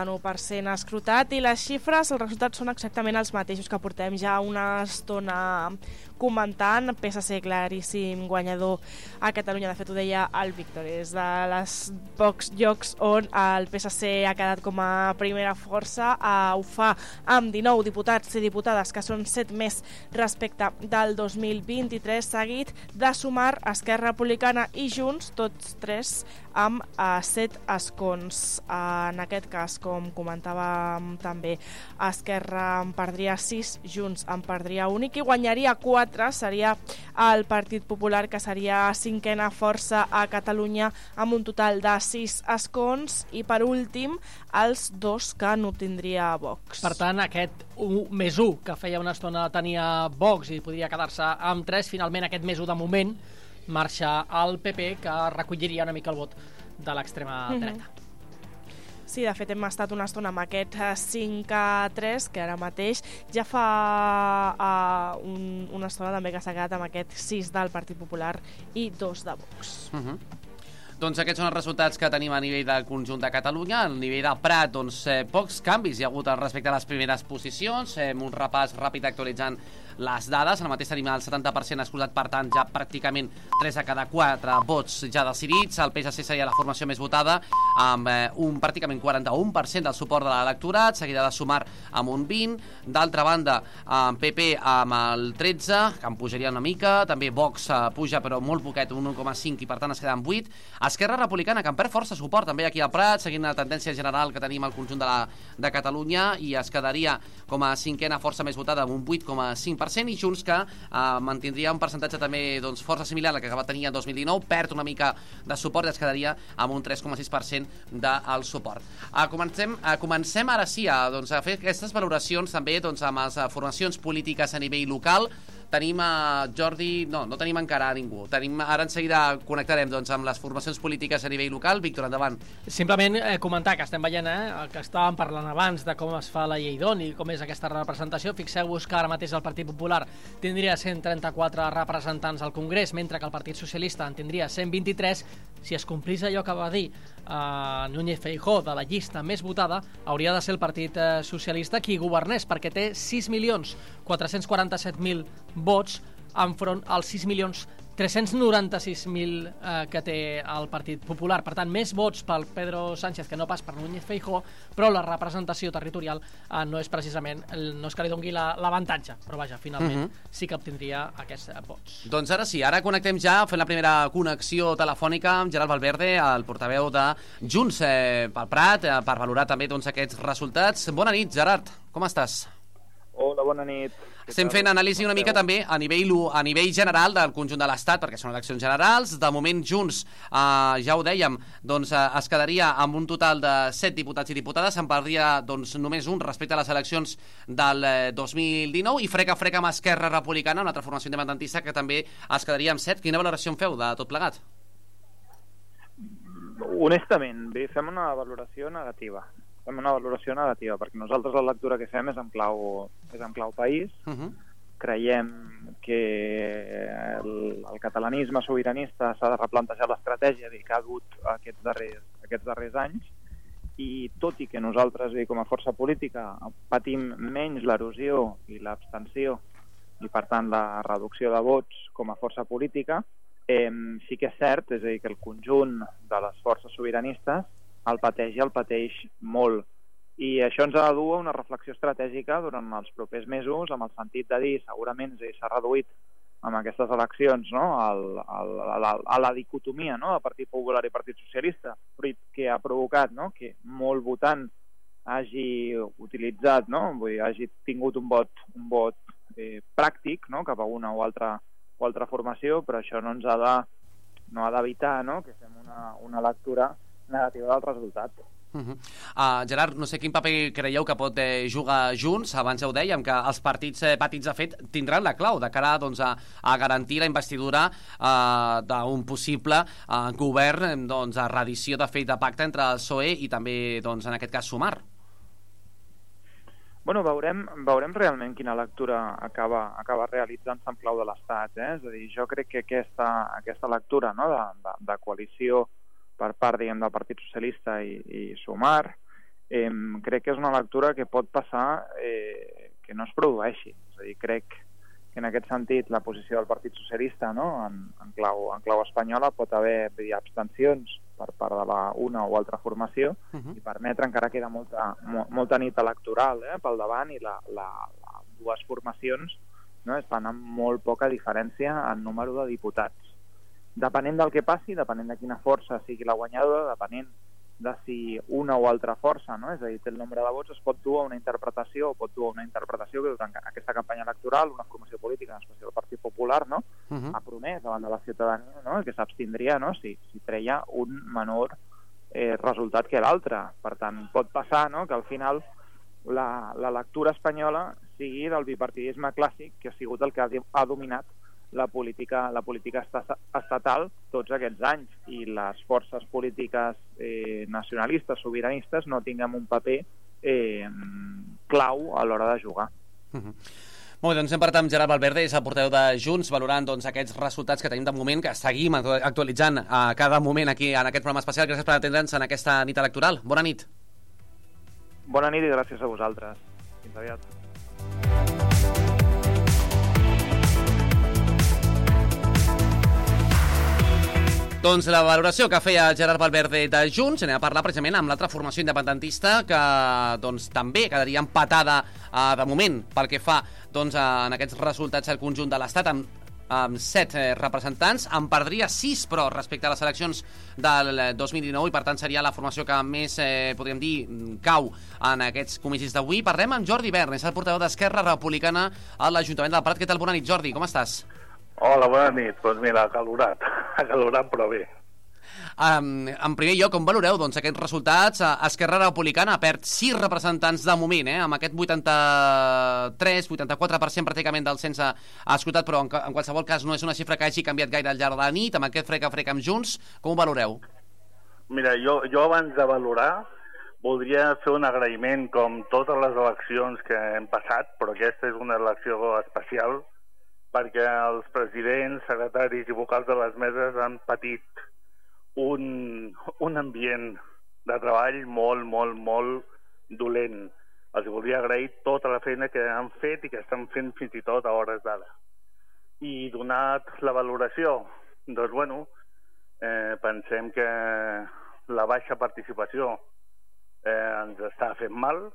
89% escrutat, i les xifres, els resultats són exactament els mateixos que portem ja una estona comentant. PSC claríssim guanyador a Catalunya, de fet ho deia el Víctor, és de les pocs llocs on el PSC ha quedat com a primera força. Ho fa amb 19 diputats i diputades, que són 7 més respecte del 2023, seguit de Sumar, Esquerra Republicana i Junts, tots 3 amb 7 escons. En aquest cas, com comentàvem també, Esquerra en perdria 6, Junts en perdria 1 i qui guanyaria 4 seria el Partit Popular, que seria 5a força a Catalunya amb un total de 6 escons, i per últim els 2 que no tindria Vox. Per tant, aquest 1+1 que feia una estona tenia Vox i podria quedar-se amb 3, finalment aquest +1 de moment marxa al PP, que recolliria una mica el vot de l'extrema dreta. Sí, de fet hem estat una estona amb aquest 5-3, que ara mateix ja fa una estona també que s'ha quedat amb aquest 6 del Partit Popular i 2 de Vox. Doncs aquests són els resultats que tenim a nivell del conjunt de Catalunya. A nivell de Prat, doncs, pocs canvis hi ha hagut respecte a les primeres posicions. Un repàs ràpid actualitzant les dades. Ara mateix tenim el 70% escoltat, per tant, ja pràcticament 3 a cada 4 vots ja decidits. El PSC seria la formació més votada, amb un pràcticament 41% del suport de l'electorat, seguida de Sumar amb un 20%. D'altra banda, PP amb el 13%, que en pujaria una mica. També Vox puja, però molt poquet, un 1,5%, i per tant es queda amb 8%. Esquerra Republicana, que en perd força suport també aquí al Prat, seguint la tendència general que tenim al conjunt de Catalunya, i es quedaria com a 5a força més votada amb un 8,5%, i Junts, que mantindria un percentatge també força similar al que va tenir el 2019, perd una mica de suport i es quedaria amb un 3,6% del suport. Comencem ara sí a fer aquestes valoracions també amb les formacions polítiques a nivell local. Tenim a Jordi... No tenim encara a ningú. Ara en seguida connectarem amb les formacions polítiques a nivell local. Víctor, endavant. Simplement comentar que estem veient que estàvem parlant abans de com es fa la llei d'ONI i com és aquesta representació. Fixeu-vos que ara mateix el Partit Popular tindria 134 representants al Congrés, mentre que el Partit Socialista en tindria 123. Si es complís allò que va dir Núñez Feijóo de la llista més votada, hauria de ser el Partit Socialista qui governés, perquè té 6.447.000 vots enfront als 6.396.000 que té el Partit Popular. Per tant, més vots pel Pedro Sánchez que no pas per Núñez Feijóo, però la representació territorial no és precisament, no és que li doni l'avantatge, però vaja, finalment sí que obtindria aquests vots. Doncs ara sí, ara connectem ja, fent la primera connexió telefònica amb Gerard Valverde, el portaveu de Junts pel Prat, per valorar també aquests resultats. Bona nit, Gerard, com estàs? Hola, bona nit. Estem fent anàlisi una mica també a nivell general del conjunt de l'Estat, perquè són eleccions generals. De moment, Junts, ja ho dèiem, es quedaria amb un total de 7 diputats i diputades, se'n perdria només un respecte a les eleccions del 2019, i frec a frec amb Esquerra Republicana, una altra formació independentista, que també es quedaria amb 7. Quina valoració en feu de tot plegat? Honestament, bé, fem una valoració negativa. Perquè nosaltres la lectura que fem és en clau país. Creiem que el catalanisme sobiranista s'ha de replantejar l'estratègia que ha dut aquests darrers anys, i tot i que nosaltres, com a força política, patim menys l'erosió i l'abstenció i per tant la reducció de vots com a força política, sí que és cert, és a dir, que el conjunt de les forces sobiranistes el pateix molt. I això ens ha de dur a una reflexió estratègica durant els propers mesos, amb el sentit de dir, segurament s'ha reduït amb aquestes eleccions a la dicotomia de Partit Popular i Partit Socialista, que ha provocat que molt votant hagi utilitzat, hagi tingut un vot pràctic cap a una o altra formació, però això no ens ha d'evitar que fem una lectura negativa del resultat. Gerard, no sé quin paper creieu que pot jugar Junts. Abans ja ho dèiem, que els partits petits, de fet, tindran la clau de cara a garantir la investidura d'un possible govern a reedició de fet de pacte entre el PSOE i també, en aquest cas, Sumar. Veurem realment quina lectura acaba realitzant-se en clau de l'Estat. És a dir, jo crec que aquesta lectura de coalició per part, del Partit Socialista i Sumar, crec que és una lectura que pot passar que no es produeixi. És a dir, crec que en aquest sentit la posició del Partit Socialista en clau espanyola pot haver abstencions per part de una o altra formació i permetre, encara queda molta nit electoral pel davant, i les dues formacions estan amb molt poca diferència en número de diputats. depenent del que passi, depenent de quina força sigui la guanyadora, depenent de si una o altra força, no? És a dir, té el nombre de vots, es pot dur a una interpretació o pot dur a una interpretació que durant aquesta campanya electoral una formació política, en especial el Partit Popular, no? Ha promès davant de la ciutadania, no? Que s'abstindria, no? Si treia un menor resultat que l'altre. Per tant, pot passar, no?, que al final la lectura espanyola sigui del bipartidisme clàssic, que ha sigut el que ha dominat la política estatal tots aquests anys, i les forces polítiques nacionalistes, sobiranistes, no tinguem un paper clau a l'hora de jugar. Molt bé, doncs hem parlat amb Gerard Valverde, és el portaveu de Junts, valorant aquests resultats que tenim de moment, que seguim actualitzant a cada moment aquí en aquest programa especial. Gràcies per atendre'ns en aquesta nit electoral. Bona nit. Bona nit i gràcies a vosaltres. Fins aviat. Doncs la valoració que feia Gerard Valverde de Junts, anem a parlar precisament amb l'altra formació independentista que doncs, també quedaria empatada de moment pel que fa doncs, en aquests resultats al conjunt de l'Estat amb 7 representants. En perdria 6, però, respecte a les eleccions del 2019, i per tant seria la formació que més, podríem dir, cau en aquests comicis d'avui. Parlem amb Jordi Bern, és el portaveu d'Esquerra Republicana a l'Ajuntament del Prat. Què tal? Bona nit, Jordi, com estàs? Hola, bona nit. Doncs mira, acalorat però bé. En primer lloc, com valoreu doncs, aquests resultats? Esquerra Republicana perd 6 representants de moment, amb aquest 83-84% pràcticament del cens escrutat, però en qualsevol cas no és una xifra que hagi canviat gaire al llarg de la nit, amb aquest frec amb Junts. Com ho valoreu? Mira, jo abans de valorar voldria fer un agraïment, com totes les eleccions que hem passat, però aquesta és una elecció especial, perquè els presidents, secretaris i vocals de les meses han patit un ambient de treball molt dolent. Els volia agrair tota la feina que han fet i que estan fent fins i tot a hores d'ara. I donat la valoració, doncs bueno, pensem que la baixa participació ens està fent mal,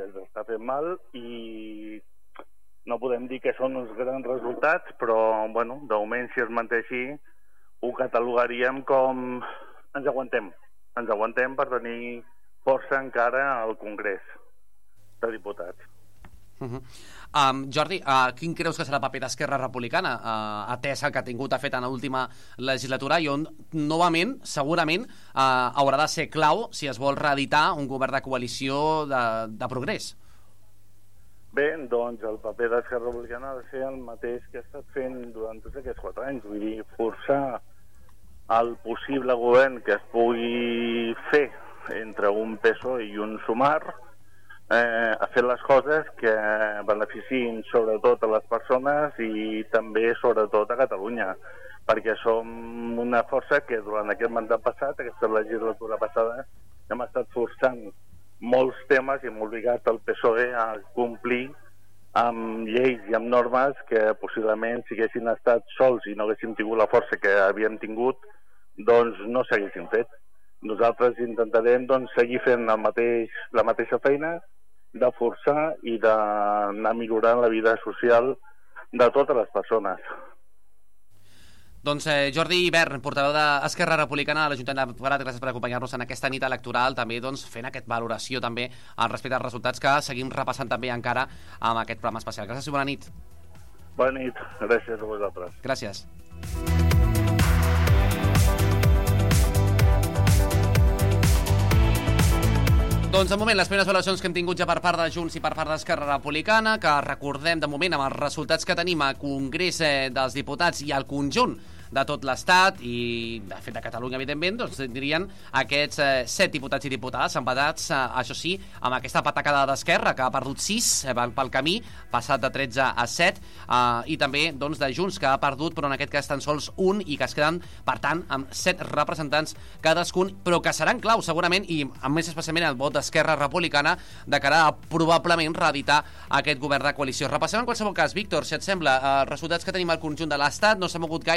i no podem dir que són uns grans resultats, però, bueno, de moment, si es manté així, ho catalogaríem com ens aguantem per tenir força encara al Congrés de Diputats. Jordi, quin creus que serà el paper d'Esquerra Republicana, atès el que ha tingut fet en l'última legislatura, i on, novament, segurament, haurà de ser clau si es vol reeditar un govern de coalició de progrés? Bé, doncs el paper d'Esquerra Republicana ha de ser el mateix que ha estat fent durant tots aquests 4 anys, vull dir, forçar el possible govern que es pugui fer entre un PSOE i un Sumar a fer les coses que beneficien sobretot a les persones i també sobretot a Catalunya, perquè som una força que durant aquest mandat passat, aquesta legislatura passada, hem estat forçant molts temes i hem obligat el PSOE a complir amb lleis i amb normes que possiblement si haguessin estat sols i no haguéssim tingut la força que havíem tingut, doncs no s'haguessin fet. Nosaltres intentarem seguir fent la mateixa feina de forçar i d'anar millorant la vida social de totes les persones. Doncs Jordi Bern, portaveu d'Esquerra Republicana a l'Ajuntament de Prat, gràcies per acompanyar-nos en aquesta nit electoral, també fent aquesta valoració també al respecte als resultats que seguim repassant també encara amb aquest programa especial. Gràcies i bona nit. Bona nit, gràcies a vosaltres. Gràcies. Doncs, de moment, les primeres valoracions que hem tingut ja per part de Junts i per part d'Esquerra Republicana, que recordem, de moment, amb els resultats que tenim al Congrés dels Diputats i al conjunt de tot l'Estat i, de fet, de Catalunya, evidentment, doncs tindrien aquests 7 diputats i diputades empatats, això sí, amb aquesta patacada d'Esquerra, que ha perdut 6 pel camí, passat de 13 a 7, i també doncs, de Junts, que ha perdut, però en aquest cas tan sols un, i que es queden, per tant, amb 7 representants cadascun, però que seran clau, segurament, i més especialment el vot d'Esquerra Republicana, de cara a probablement reeditar aquest govern de coalició. Repassem en qualsevol cas, Víctor, si et sembla, els resultats que tenim al conjunt de l'Estat no s'ha mogut gaire,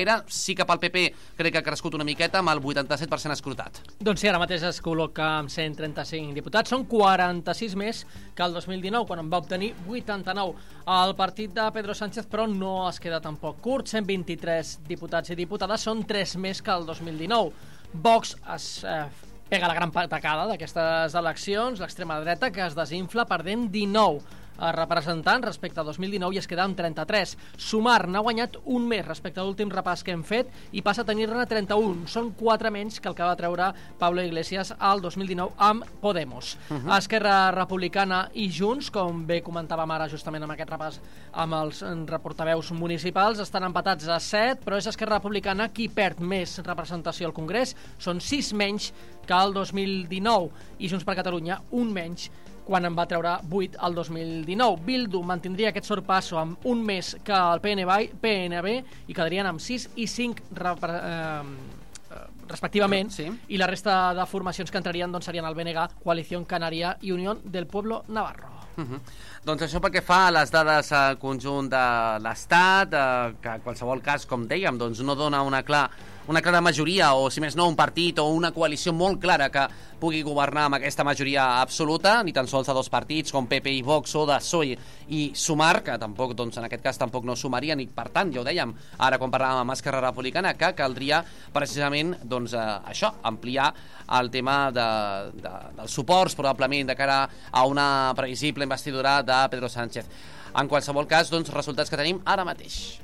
sí que pel PP crec que ha crescut una miqueta, amb el 87% escrutat. Doncs sí, ara mateix es col·loca amb 135 diputats. Són 46 més que el 2019, quan en va obtenir 89. El partit de Pedro Sánchez, però, no es queda tampoc curt. 123 diputats i diputades són 3 més que el 2019. Vox es pega la gran patacada d'aquestes eleccions, l'extrema dreta, que es desinfla perdent 19 representants respecte a 2019 i es queda amb 33. Sumar n'ha guanyat un més respecte a l'últim repàs que hem fet i passa a tenir-ne 31. Són 4 menys que el que va treure Pablo Iglesias al 2019 amb Podemos. Esquerra Republicana i Junts, com bé comentàvem ara justament amb aquest repàs amb els portaveus municipals, estan empatats a 7, però és Esquerra Republicana qui perd més representació al Congrés. Són 6 menys que el 2019 i Junts per Catalunya un menys quan en va treure 8 al 2019. Bildu mantindria aquest sorpasso amb un més que el PNB i quedarien amb 6 i 5 respectivament, sí. I la resta de formacions que entrarien doncs, serien el BNG, Coalició Canària i Unió del Pueblo Navarro. Doncs això pel que fa a les dades al conjunt de l'Estat, que en qualsevol cas, com dèiem, doncs no dona una clara majoria, o si més no, un partit o una coalició molt clara que pugui governar amb aquesta majoria absoluta, ni tan sols a 2 partits com PP i Vox o de PSOE i Sumar, que tampoc, doncs, en aquest cas tampoc no sumarien, i per tant, ja ho dèiem ara quan parlàvem amb Esquerra Republicana, que caldria precisament doncs, això, ampliar el tema dels suports, probablement de cara a una previsible investidura de Pedro Sánchez. En qualsevol cas, doncs, resultats que tenim ara mateix.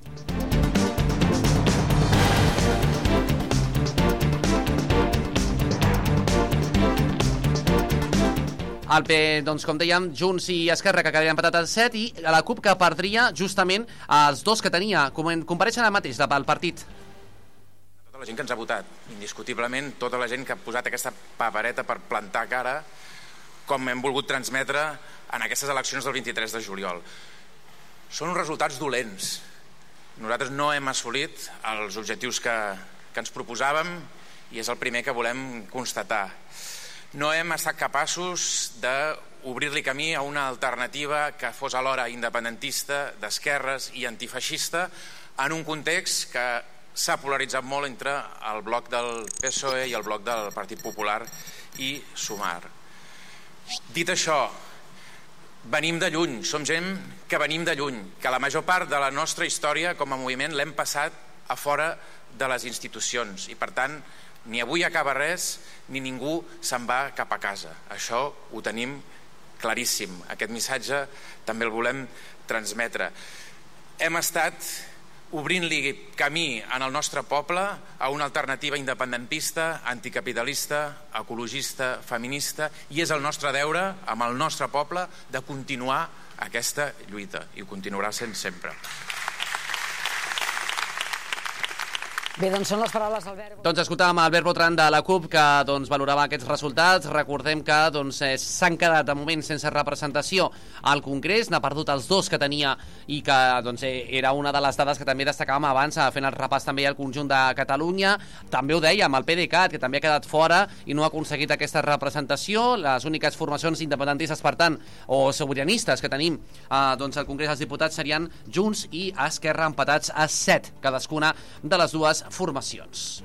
El P, doncs, com dèiem, Junts i Esquerra, que quedarien empatat al 7, i la CUP, que perdria justament els 2 que tenia. Compareixen ara mateix del partit. Tota la gent que ens ha votat, indiscutiblement, tota la gent que ha posat aquesta papereta per plantar cara, com hem volgut transmetre en aquestes eleccions del 23 de juliol. Són uns resultats dolents. Nosaltres no hem assolit els objectius que ens proposàvem i és el primer que volem constatar. No hem estat capaços d'obrir-li camí a una alternativa que fos alhora independentista, d'esquerres i antifeixista en un context que s'ha polaritzat molt entre el bloc del PSOE i el bloc del Partit Popular i Sumar. Dit això, venim de lluny, som gent que venim de lluny, que la major part de la nostra història com a moviment l'hem passat a fora de les institucions i per tant ni avui acaba res ni ningú se'n va cap a casa. Això ho tenim claríssim. Aquest missatge també el volem transmetre. Hem estat obrint-li camí en el nostre poble a una alternativa independentista, anticapitalista, ecologista, feminista, i és el nostre deure amb el nostre poble de continuar aquesta lluita i ho continuarà sent sempre. Bé, doncs són les paraules d'Albert. Doncs escoltàvem Albert Botran de la CUP, que doncs, valorava aquests resultats. Recordem que s'han quedat de moment sense representació al Congrés, n'ha perdut els 2 que tenia i que doncs, era una de les dades que també destacàvem abans, fent el repàs també al conjunt de Catalunya. També ho dèiem, el PDeCAT, que també ha quedat fora i no ha aconseguit aquesta representació. Les úniques formacions independentistes, per tant, o sobiranistes que tenim doncs, al Congrés dels Diputats serien Junts i Esquerra, empatats a 7, cadascuna de les dues formacions.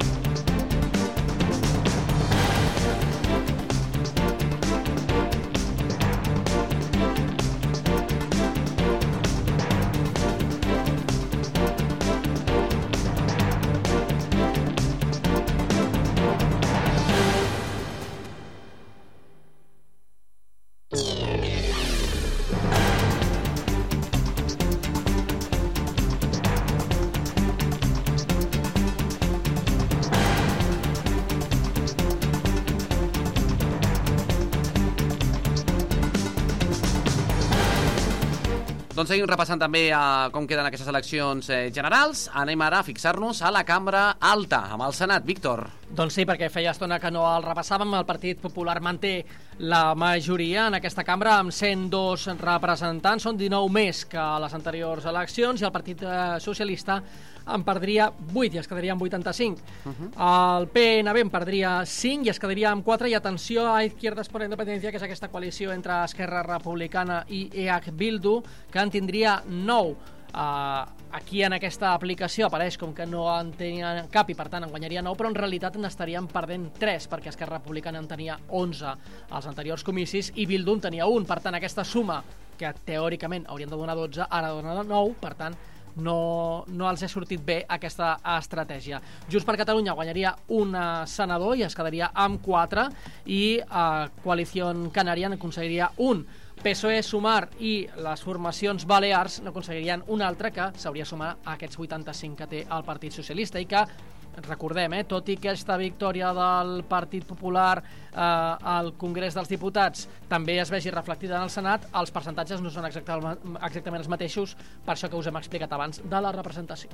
Doncs seguim repassant també com queden aquestes eleccions generals. Anem ara a fixar-nos a la cambra alta, amb el Senat. Víctor. Doncs sí, perquè feia estona que no el repassàvem. El Partit Popular manté la majoria en aquesta cambra amb 102 representants. Són 19 més que a les anteriors eleccions i el Partit Socialista en perdria 8 i es quedaria amb 85. El PNB en perdria 5 i es quedaria amb 4. I atenció a Izquierdas por la Independencia, que és aquesta coalició entre Esquerra Republicana i EH Bildu, que en tindria 9. aquí en aquesta aplicació apareix com que no en tenien cap i per tant en guanyaria 9, però en realitat n'estaríem perdent 3 perquè Esquerra Republicana en tenia 11 als anteriors comicis i Bildu en tenia 1. Per tant, aquesta suma que teòricament haurien de donar 12 ara dona 9, per tant no els ha sortit bé aquesta estratègia. Junts per Catalunya guanyaria un senador i es quedaria amb 4 i Coalició Canària n'aconseguiria un. PSOE, Sumar i les formacions balears n'aconseguirien un altre que s'hauria sumat a aquests 85 que té el Partit Socialista i que, recordem, tot i aquesta victòria del Partit Popular al Congrés dels Diputats també es vegi reflectida en el Senat, els percentatges no són exactament els mateixos, per això que us hem explicat abans de la representació.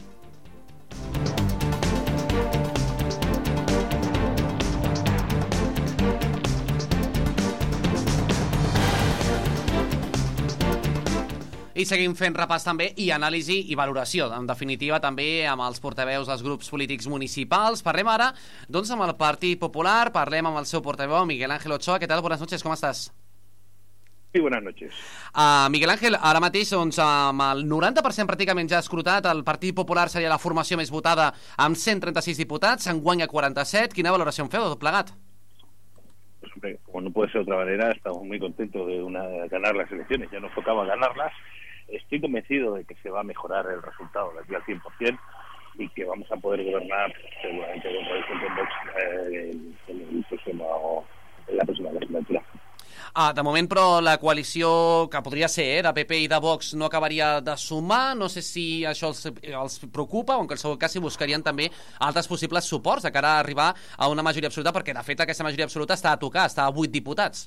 I seguim fent repàs també i anàlisi i valoració, en definitiva també amb els portaveus dels grups polítics municipals. Parlem ara doncs amb el Partit Popular, parlem amb el seu portaveu Miguel Ángel Ochoa. ¿Qué tal? Buenas noches, ¿cómo estás? Sí, buenas noches. Miguel Ángel, ara mateix doncs, amb el 90% pràcticament ja escrutat, el Partit Popular seria la formació més votada amb 136 diputats, enguany a 47. Quina valoració en feu de tot plegat? Pues, hombre, como no puede ser de otra manera, estamos muy contentos de ganar las elecciones. Ya nos tocaba ganarlas. Estoy convencido de que se va a mejorar el resultado de aquí al 100% y que vamos a poder gobernar seguramente con coalición con Vox en la próxima legislatura. De moment, però, la coalició que podria ser de PP i de Vox no acabaria de sumar. No sé si això els preocupa o en qualsevol cas si buscarien també altres possibles suports de cara a arribar a una majoria absoluta, perquè de fet aquesta majoria absoluta està a tocar, està a 8 diputats.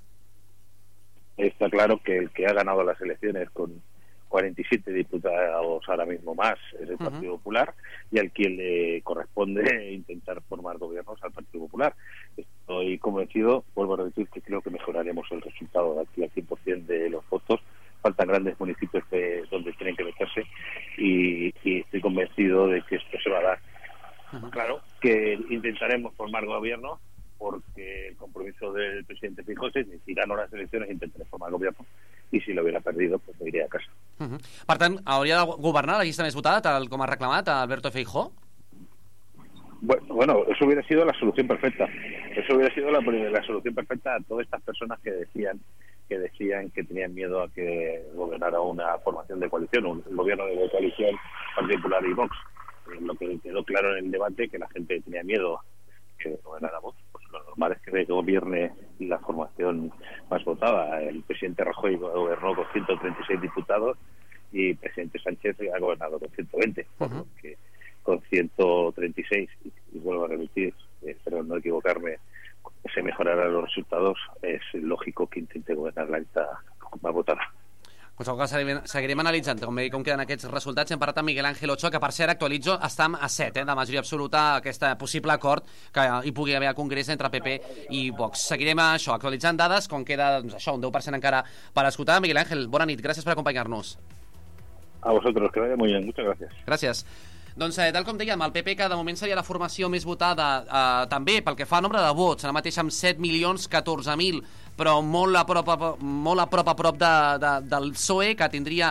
Está claro que el que ha ganado las elecciones con 47 diputados ahora mismo más es el Partido Popular, y al quien le corresponde intentar formar gobiernos al Partido Popular. Estoy convencido, vuelvo a repetir, que creo que mejoraremos el resultado de aquí al 100% de los votos. Faltan grandes municipios donde tienen que meterse y estoy convencido de que esto se va a dar. Claro que intentaremos formar gobierno, porque el compromiso del presidente Feijóo es si gano las elecciones intentaré formar gobierno, y si lo hubiera perdido pues me iré a casa. Per tant, hauria de governar la llista més votada, tal com ha reclamat Alberto Feijóo? Bueno, eso hubiera sido la solución perfecta. Eso hubiera sido la solución perfecta a todas estas personas que decían que tenían miedo a que gobernara una formación de coalición, un gobierno de coalición Partido Popular y Vox. Lo que quedó claro en el debate, que la gente tenía miedo que gobernara Vox. Pues lo normal es que gobierne la formación más votada. El presidente Rajoy gobernó con 136 diputados y el presidente Sánchez ha gobernado con 120, por lo que con 136, y vuelvo a repetir, espero no equivocarme, se mejorarán los resultados, es lógico que intente gobernar la lista más votada. En qualsevol cas, seguirem analitzant com queden aquests resultats. Hem parlat amb Miguel Ángel Ochoa, que per cert actualitzo, està a 7 de majoria absoluta, aquest possible acord que hi pugui haver al Congrés entre PP i Vox. Seguirem això, actualitzant dades, com queda un 10% encara per escoltar. Miguel Ángel, bona nit, gràcies per acompanyar-nos. A vosotros, que vaya muy bien, muchas gracias. Gràcies. Doncs, tal com dèiem, el PP, que de moment seria la formació més votada, també pel que fa al nombre de vots, ara mateix amb 7.014.000, però molt a prop del PSOE, que tindria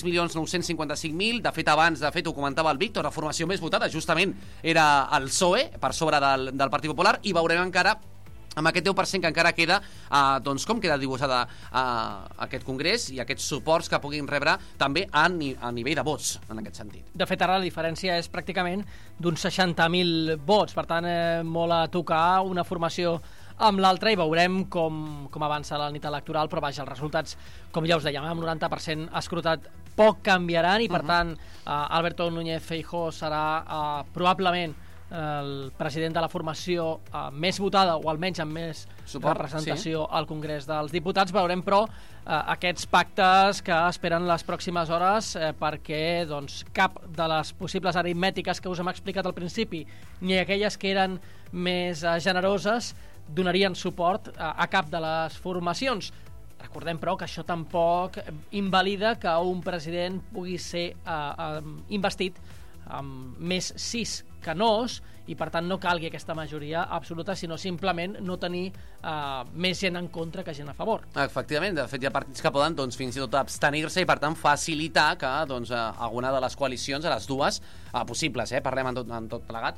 6.955.000. De fet, abans, ho comentava el Víctor, la formació més votada justament era el PSOE, per sobre del Partit Popular, i veurem encara amb aquest 10% que encara queda, doncs com queda dibuixada aquest congrés i aquests suports que puguin rebre també a nivell de vots, en aquest sentit. De fet, ara la diferència és pràcticament d'uns 60.000 vots, per tant, molt a tocar una formació amb l'altra, i veurem com avança la nit electoral, però vaja, els resultats, com ja us dèiem, amb 90% escrutat, poc canviaran, i per tant, Alberto Núñez Feijóo serà probablement el president de la formació més votada, o almenys amb més representació al Congrés dels Diputats. Veurem, però, aquests pactes que esperen les pròximes hores, perquè cap de les possibles aritmètiques que us hem explicat al principi, ni aquelles que eren més generoses, donarien suport a cap de les formacions. Recordem, però, que això tampoc invalida que un president pugui ser investit amb més 6 canós i per tant no calgui aquesta majoria absoluta, sinó simplement no tenir més gent en contra que gent a favor. Efectivament, de fet hi ha partits que poden fins i tot abstenir-se i per tant facilitar que alguna de les coalicions, a les dues possibles, parlem en tot plegat,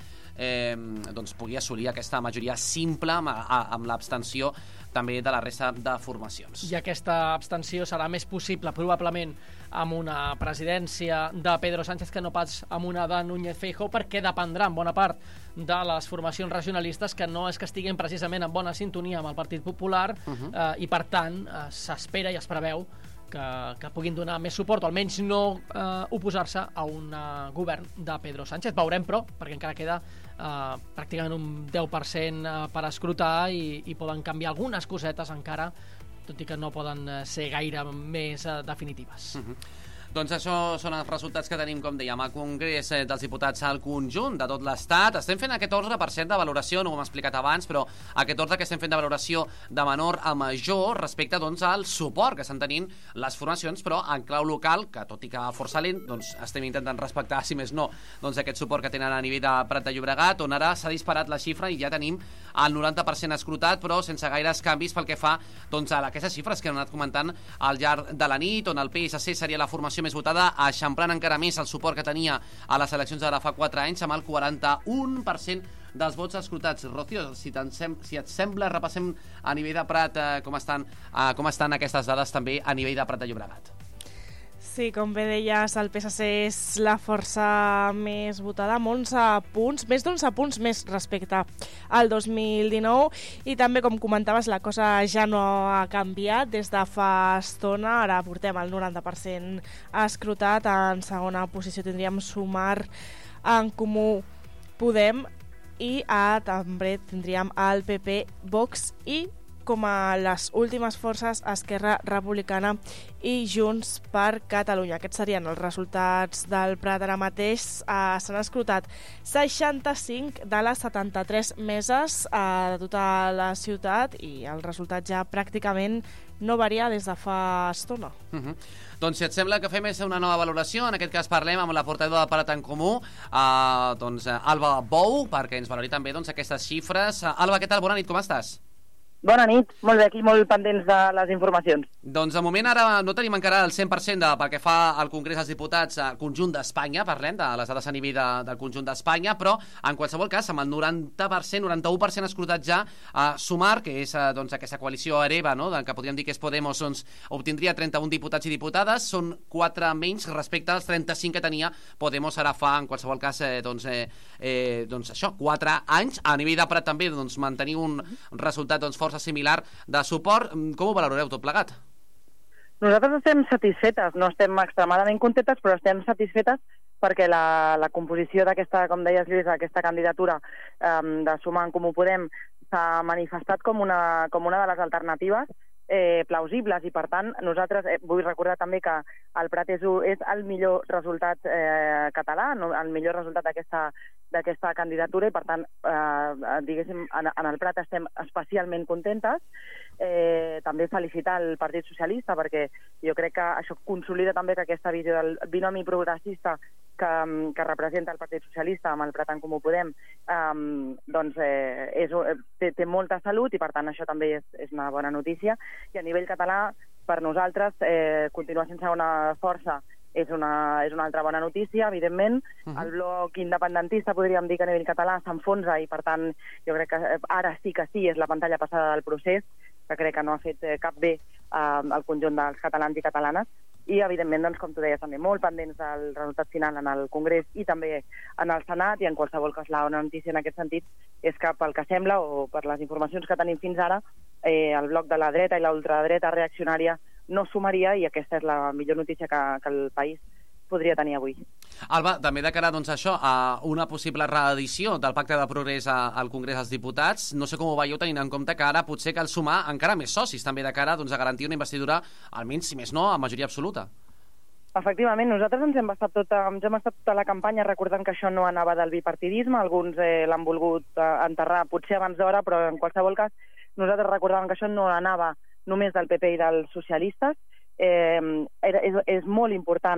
pugui assolir aquesta majoria simple amb l'abstenció també de la resta de formacions. I aquesta abstenció serà més possible probablement amb una presidència de Pedro Sánchez que no pas amb una de Núñez Feijóo, perquè dependrà en bona part de les formacions regionalistes que no és que estiguin precisament en bona sintonia amb el Partit Popular i per tant s'espera i es preveu que puguin donar més suport o almenys no oposar-se a un govern de Pedro Sánchez. Veurem, però, perquè encara queda pràcticament un 10% per escrutar i poden canviar algunes cosetes encara, tot i que no poden ser gaire més definitives. Doncs això són els resultats que tenim, com dèiem, al Congrés dels Diputats al conjunt de tot l'Estat. Estem fent aquest ordre, per cert, de valoració, no ho hem explicat abans, però aquest ordre que estem fent de valoració de menor a major respecte al suport que estan tenint les formacions, però en clau local, que tot i que força lent, estem intentant respectar, si més no, aquest suport que tenen a nivell de Prat de Llobregat, on ara s'ha disparat la xifra i ja tenim el 90% escrutat, però sense gaires canvis pel que fa a aquestes xifres que hem anat comentant al llarg de la nit, on el PSC seria la formació més votada, eixamplant encara més el suport que tenia a les eleccions d'ara fa 4 anys, amb el 41% dels vots escrutats. Rocío, si et sembla, repassem a nivell de Prat com estan aquestes dades també a nivell de Prat de Llobregat. Sí, com bé deies, el PSC és la força més votada, amb 11 punts, més d'11 punts més respecte al 2019, i també, com comentaves, la cosa ja no ha canviat des de fa estona. Ara portem el 90% escrutat. En segona posició tindríem Sumar, En Comú Podem, i també tindríem el PP, Vox i, com a les últimes forces, Esquerra Republicana i Junts per Catalunya. Aquests serien els resultats del Prat ara mateix. S'han escrutat 65 de les 73 meses de tota la ciutat i el resultat ja pràcticament no varia des de fa estona. Doncs si et sembla que fem una nova valoració, en aquest cas parlem amb la portaveu de Prat en Comú, Alba Bou, perquè ens valori també aquestes xifres. Alba, què tal? Bona nit, com estàs? Bona nit, molt bé, aquí molt pendents de les informacions. Doncs de moment ara no tenim encara el 100% pel que fa al Congrés dels Diputats al conjunt d'Espanya, parlem de les dades a nivell del conjunt d'Espanya, però en qualsevol cas amb el 90%, 91% escrutat ja, Sumar, que és aquesta coalició hereva, que podríem dir que és Podemos, obtindria 31 diputats i diputades, són 4 menys respecte als 35 que tenia Podemos ara fa, en qualsevol cas, 4 anys. A nivell de Prat també mantenir un resultat força similar de suport. Com ho valoreu tot plegat? Nosaltres estem satisfetes, no estem extremadament contentes, però estem satisfetes perquè la composició d'aquesta, com deies, Lluís, aquesta candidatura de Sumar en Comú Podem s'ha manifestat com una de les alternatives plausibles, i per tant nosaltres vull recordar també que el Prat és el millor resultat català, el millor resultat d'aquesta candidatura, i per tant diguéssim, en el Prat estem especialment contentes. També felicitar el Partit Socialista, perquè jo crec que això consolida també que aquesta visió del binomi progressista que representa el Partit Socialista amb el Prat en Comú Podem té molta salut, i per tant això també és una bona notícia. I a nivell català, per nosaltres, continuar sense una força és una altra bona notícia, evidentment. El bloc independentista, podríem dir que a nivell català s'enfonsa, i per tant jo crec que ara sí que sí és la pantalla passada del procés, que crec que no ha fet cap bé al conjunt dels catalans i catalanes. I, evidentment, com tu deies, també molt pendents del resultat final en el Congrés i també en el Senat, i en qualsevol cas la bona notícia en aquest sentit és que, pel que sembla, o per les informacions que tenim fins ara, el bloc de la dreta i la ultradreta reaccionària no sumaria, i aquesta és la millor notícia que el país podria tenir avui. Alba, també de cara a una possible reedició del Pacte de Progrés al Congrés dels Diputats, no sé com ho veieu, tenint en compte que ara potser cal sumar encara més socis també de cara a garantir una investidura, almenys, si més no, a majoria absoluta. Efectivament, nosaltres ens hem estat tota la campanya recordant que això no anava del bipartidisme. Alguns l'han volgut enterrar potser abans d'hora, però en qualsevol cas nosaltres recordàvem que això no anava només del PP i dels socialistes. És molt important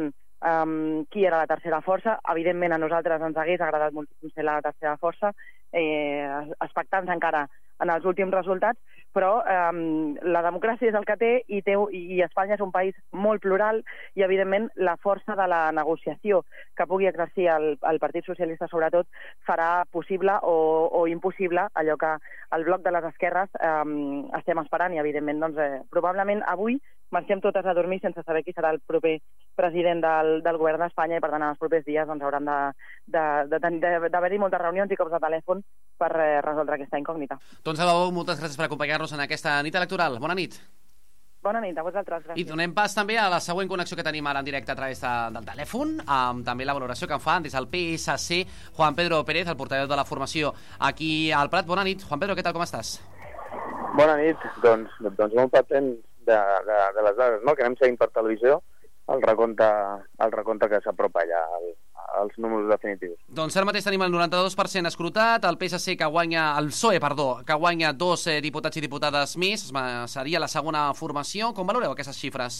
qui era la tercera força. Evidentment, a nosaltres ens hagués agradat moltíssim ser la tercera força, expectants encara en els últims resultats, però la democràcia és el que té i Espanya és un país molt plural i, evidentment, la força de la negociació que pugui exercir el Partit Socialista, sobretot, farà possible o impossible allò que el bloc de les esquerres estem esperant i, evidentment, probablement avui marxem totes a dormir sense saber qui serà el proper president del govern d'Espanya i, per tant, en els propers dies hauran d'haver-hi moltes reunions i cops de telèfon per resoldre aquesta incògnita. Doncs, Salvador, moltes gràcies per acompanyar-nos en aquesta nit electoral. Bona nit. Bona nit, a vosaltres. Gràcies. I donem pas també a la següent connexió que tenim ara en directe a través del telèfon, amb també la valoració que en fan des del PSC, Juan Pedro Pérez, el portaveu de la formació aquí al Prat. Bona nit. Juan Pedro, què tal, com estàs? Bona nit. Doncs molt patents de les dades, no? Que anem seguint per televisió el recompte que s'apropa ja als números definitius. Doncs ara mateix tenim el 92% escrutat, el PSC que guanya, el PSOE, que guanya 2 diputats i diputades més, seria la segona formació. Com valoreu aquestes xifres?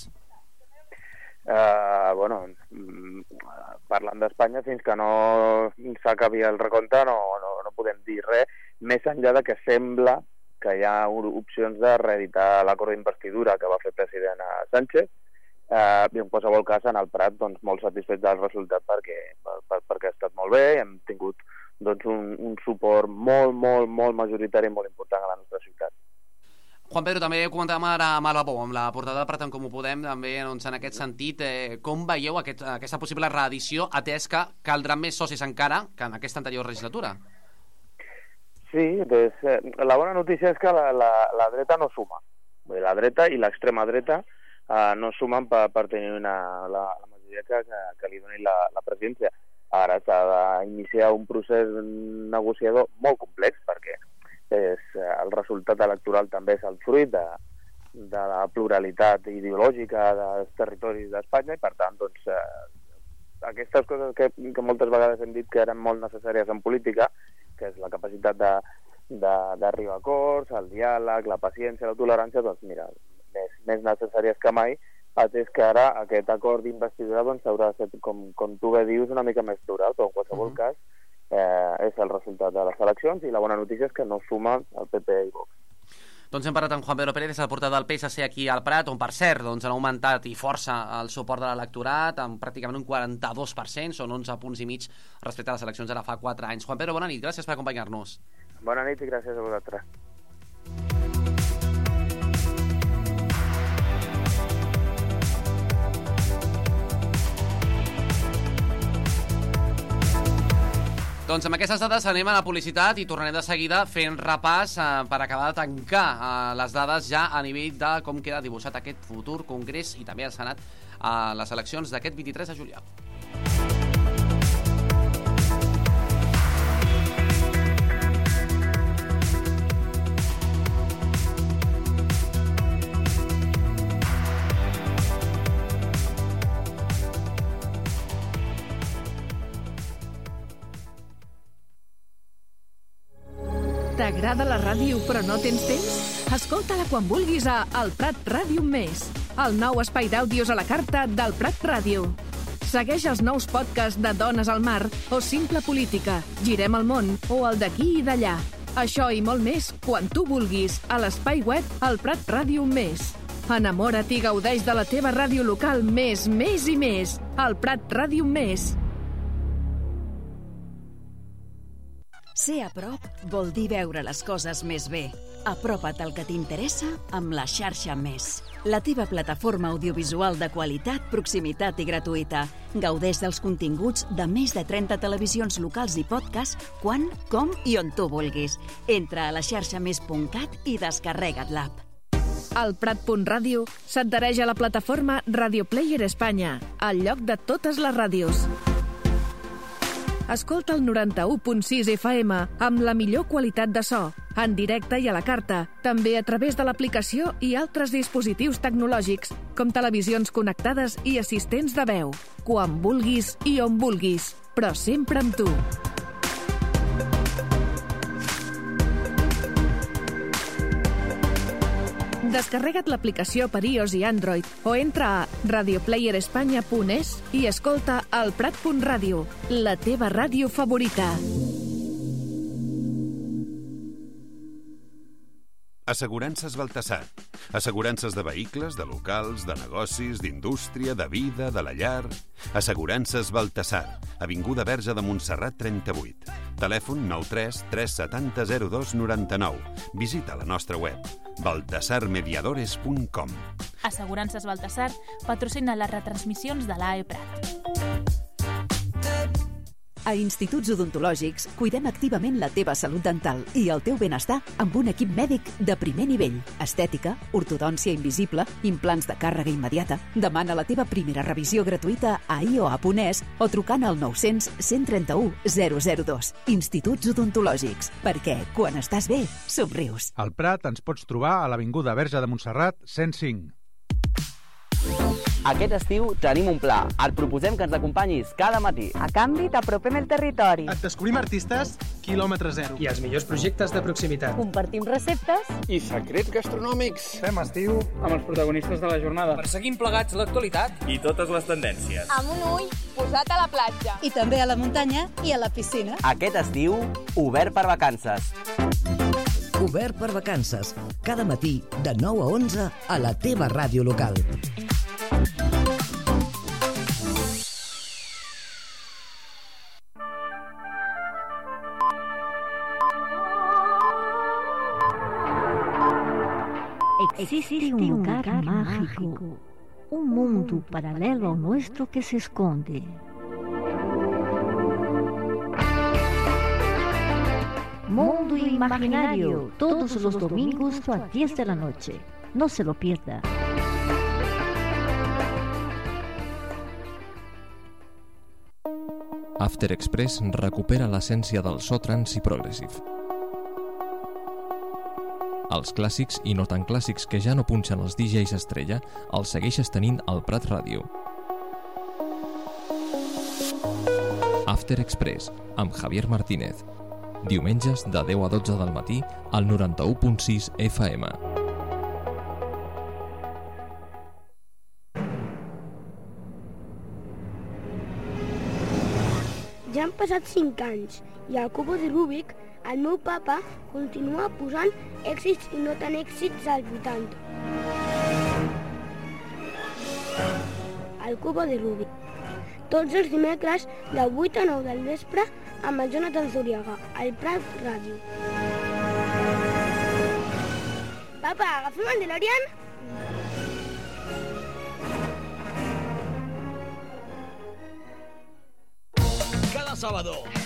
Parlant d'Espanya, fins que no s'acabi el recompte no podem dir res, més enllà de que sembla que hi ha opcions de reeditar l'acord d'investidura que va fer president Sánchez, i en qualsevol cas en el Prat molt satisfets del resultat perquè ha estat molt bé i hem tingut un suport molt majoritari i molt important a la nostra ciutat. Juan Pedro, també comentàvem ara amb Alba Pou, amb la portada de Prat en Comú Podem, també en aquest sentit, com veieu aquesta possible reedició, atès que caldran més socis encara que en aquesta anterior legislatura? Sí, la bona notícia és que la dreta no suma. La dreta i l'extrema dreta no sumen per tenir la majoria que li doni la presidència. Ara s'ha d'iniciar un procés negociador molt complex perquè el resultat electoral també és el fruit de la pluralitat ideològica dels territoris d'Espanya i, per tant, aquestes coses que moltes vegades hem dit que eren molt necessàries en política, que és la capacitat d'arribar a acords, el diàleg, la paciència, la tolerància, més necessàries que mai, atès que ara aquest acord d'investidura haurà de ser, com tu bé dius, una mica més plural, però en qualsevol cas és el resultat de les eleccions i la bona notícia és que no suma el PP i Vox. Doncs hem parlat amb Juan Pedro Pérez, el portaveu del PSC aquí al Prat, on per cert han augmentat i força el suport de l'electorat amb pràcticament un 42%, són 11 punts i mig respecte a les eleccions d'ara fa 4 anys. Juan Pedro, bona nit, gràcies per acompanyar-nos. Bona nit i gràcies a vosaltres. Doncs amb aquestes dades anem a la publicitat i tornarem de seguida fent repàs per acabar de tancar les dades ja a nivell de com queda dibuixat aquest futur Congrés i també el Senat a les eleccions d'aquest 23 de juliol. T'agrada la ràdio però no tens temps? Escolta-la quan vulguis a El Prat Ràdio Més, el nou espai d'àudios a la carta del Prat Ràdio. Segueix els nous podcasts de Dones al Mar o Simple Política, Girem el món o el d'aquí i d'allà. Això i molt més quan tu vulguis a l'espai web El Prat Ràdio Més. Enamora't i gaudeix de la teva ràdio local més i més. El Prat Ràdio Més. Ser a prop vol dir veure les coses més bé. Apropa't al que t'interessa amb la xarxa Més. La teva plataforma audiovisual de qualitat, proximitat i gratuïta. Gaudeix dels continguts de més de 30 televisions locals i podcast quan, com i on tu vulguis. Entra a laxarxamés.cat i descarrega't l'app. El Prat.ràdio s'adhereix a la plataforma Radio Player Espanya, al lloc de totes les ràdios. Escolta el 91.6 FM amb la millor qualitat de so, en directe i a la carta, també a través de l'aplicació i altres dispositius tecnològics, com televisions connectades i assistents de veu. Quan vulguis i on vulguis, però sempre amb tu. Descarrega't l'aplicació per iOS i Android o entra a radioplayerespaña.es i escolta el Prat.ràdio, la teva ràdio favorita. Assegurances Baltasar. Assegurances de vehicles, de locals, de negocis, d'indústria, de vida, de la llar... Assegurances Baltasar. Avinguda Verge de Montserrat 38. Telèfon 93 370 02 99. Visita la nostra web baltasarmediadores.com. Assegurances Baltasar patrocina les retransmissions de l'AE Prat. A Instituts Odontològics cuidem activament la teva salut dental i el teu benestar amb un equip mèdic de primer nivell. Estètica, ortodòncia invisible, implants de càrrega immediata. Demana la teva primera revisió gratuïta a ioa.es o trucant al 900 131 002. Instituts Odontològics, perquè quan estàs bé, somrius. Al Prat ens pots trobar a l'Avinguda Verge de Montserrat 105. Aquest estiu tenim un pla. Et proposem que ens acompanyis cada matí. A canvi, t'apropem el territori. Et descobrim artistes quilòmetre zero. I els millors projectes de proximitat. Compartim receptes. I secrets gastronòmics. Fem estiu amb els protagonistes de la jornada. Perseguim plegats l'actualitat. I totes les tendències. Amb un ull posat a la platja. I també a la muntanya i a la piscina. Aquest estiu, obert per vacances. Obert per vacances. Cada matí, de 9 a 11, a la teva ràdio local. Existe un lugar mágico, un mundo paralelo al nuestro que se esconde. Mundo Imaginario, todos los domingos a las 10 de la noche. No se lo pierda. After Express recupera l'essència del so trance i progressive. Els clàssics i no tan clàssics que ja no punxen els DJs estrella els segueixes tenint al Prat Ràdio. After Express, amb Javier Martínez. Diumenges de 10 a 12 del matí al 91.6 FM. Ja han passat 5 anys i al cubo de Rubik el meu papa continua posant èxits i no tan èxits als 80. El cubo de Rubik. Tots els dimecres de 8 a 9 del vespre amb el Jonathan Zuriaga, al Prat Ràdio. Papa, agafem el DeLorean? Cada sábado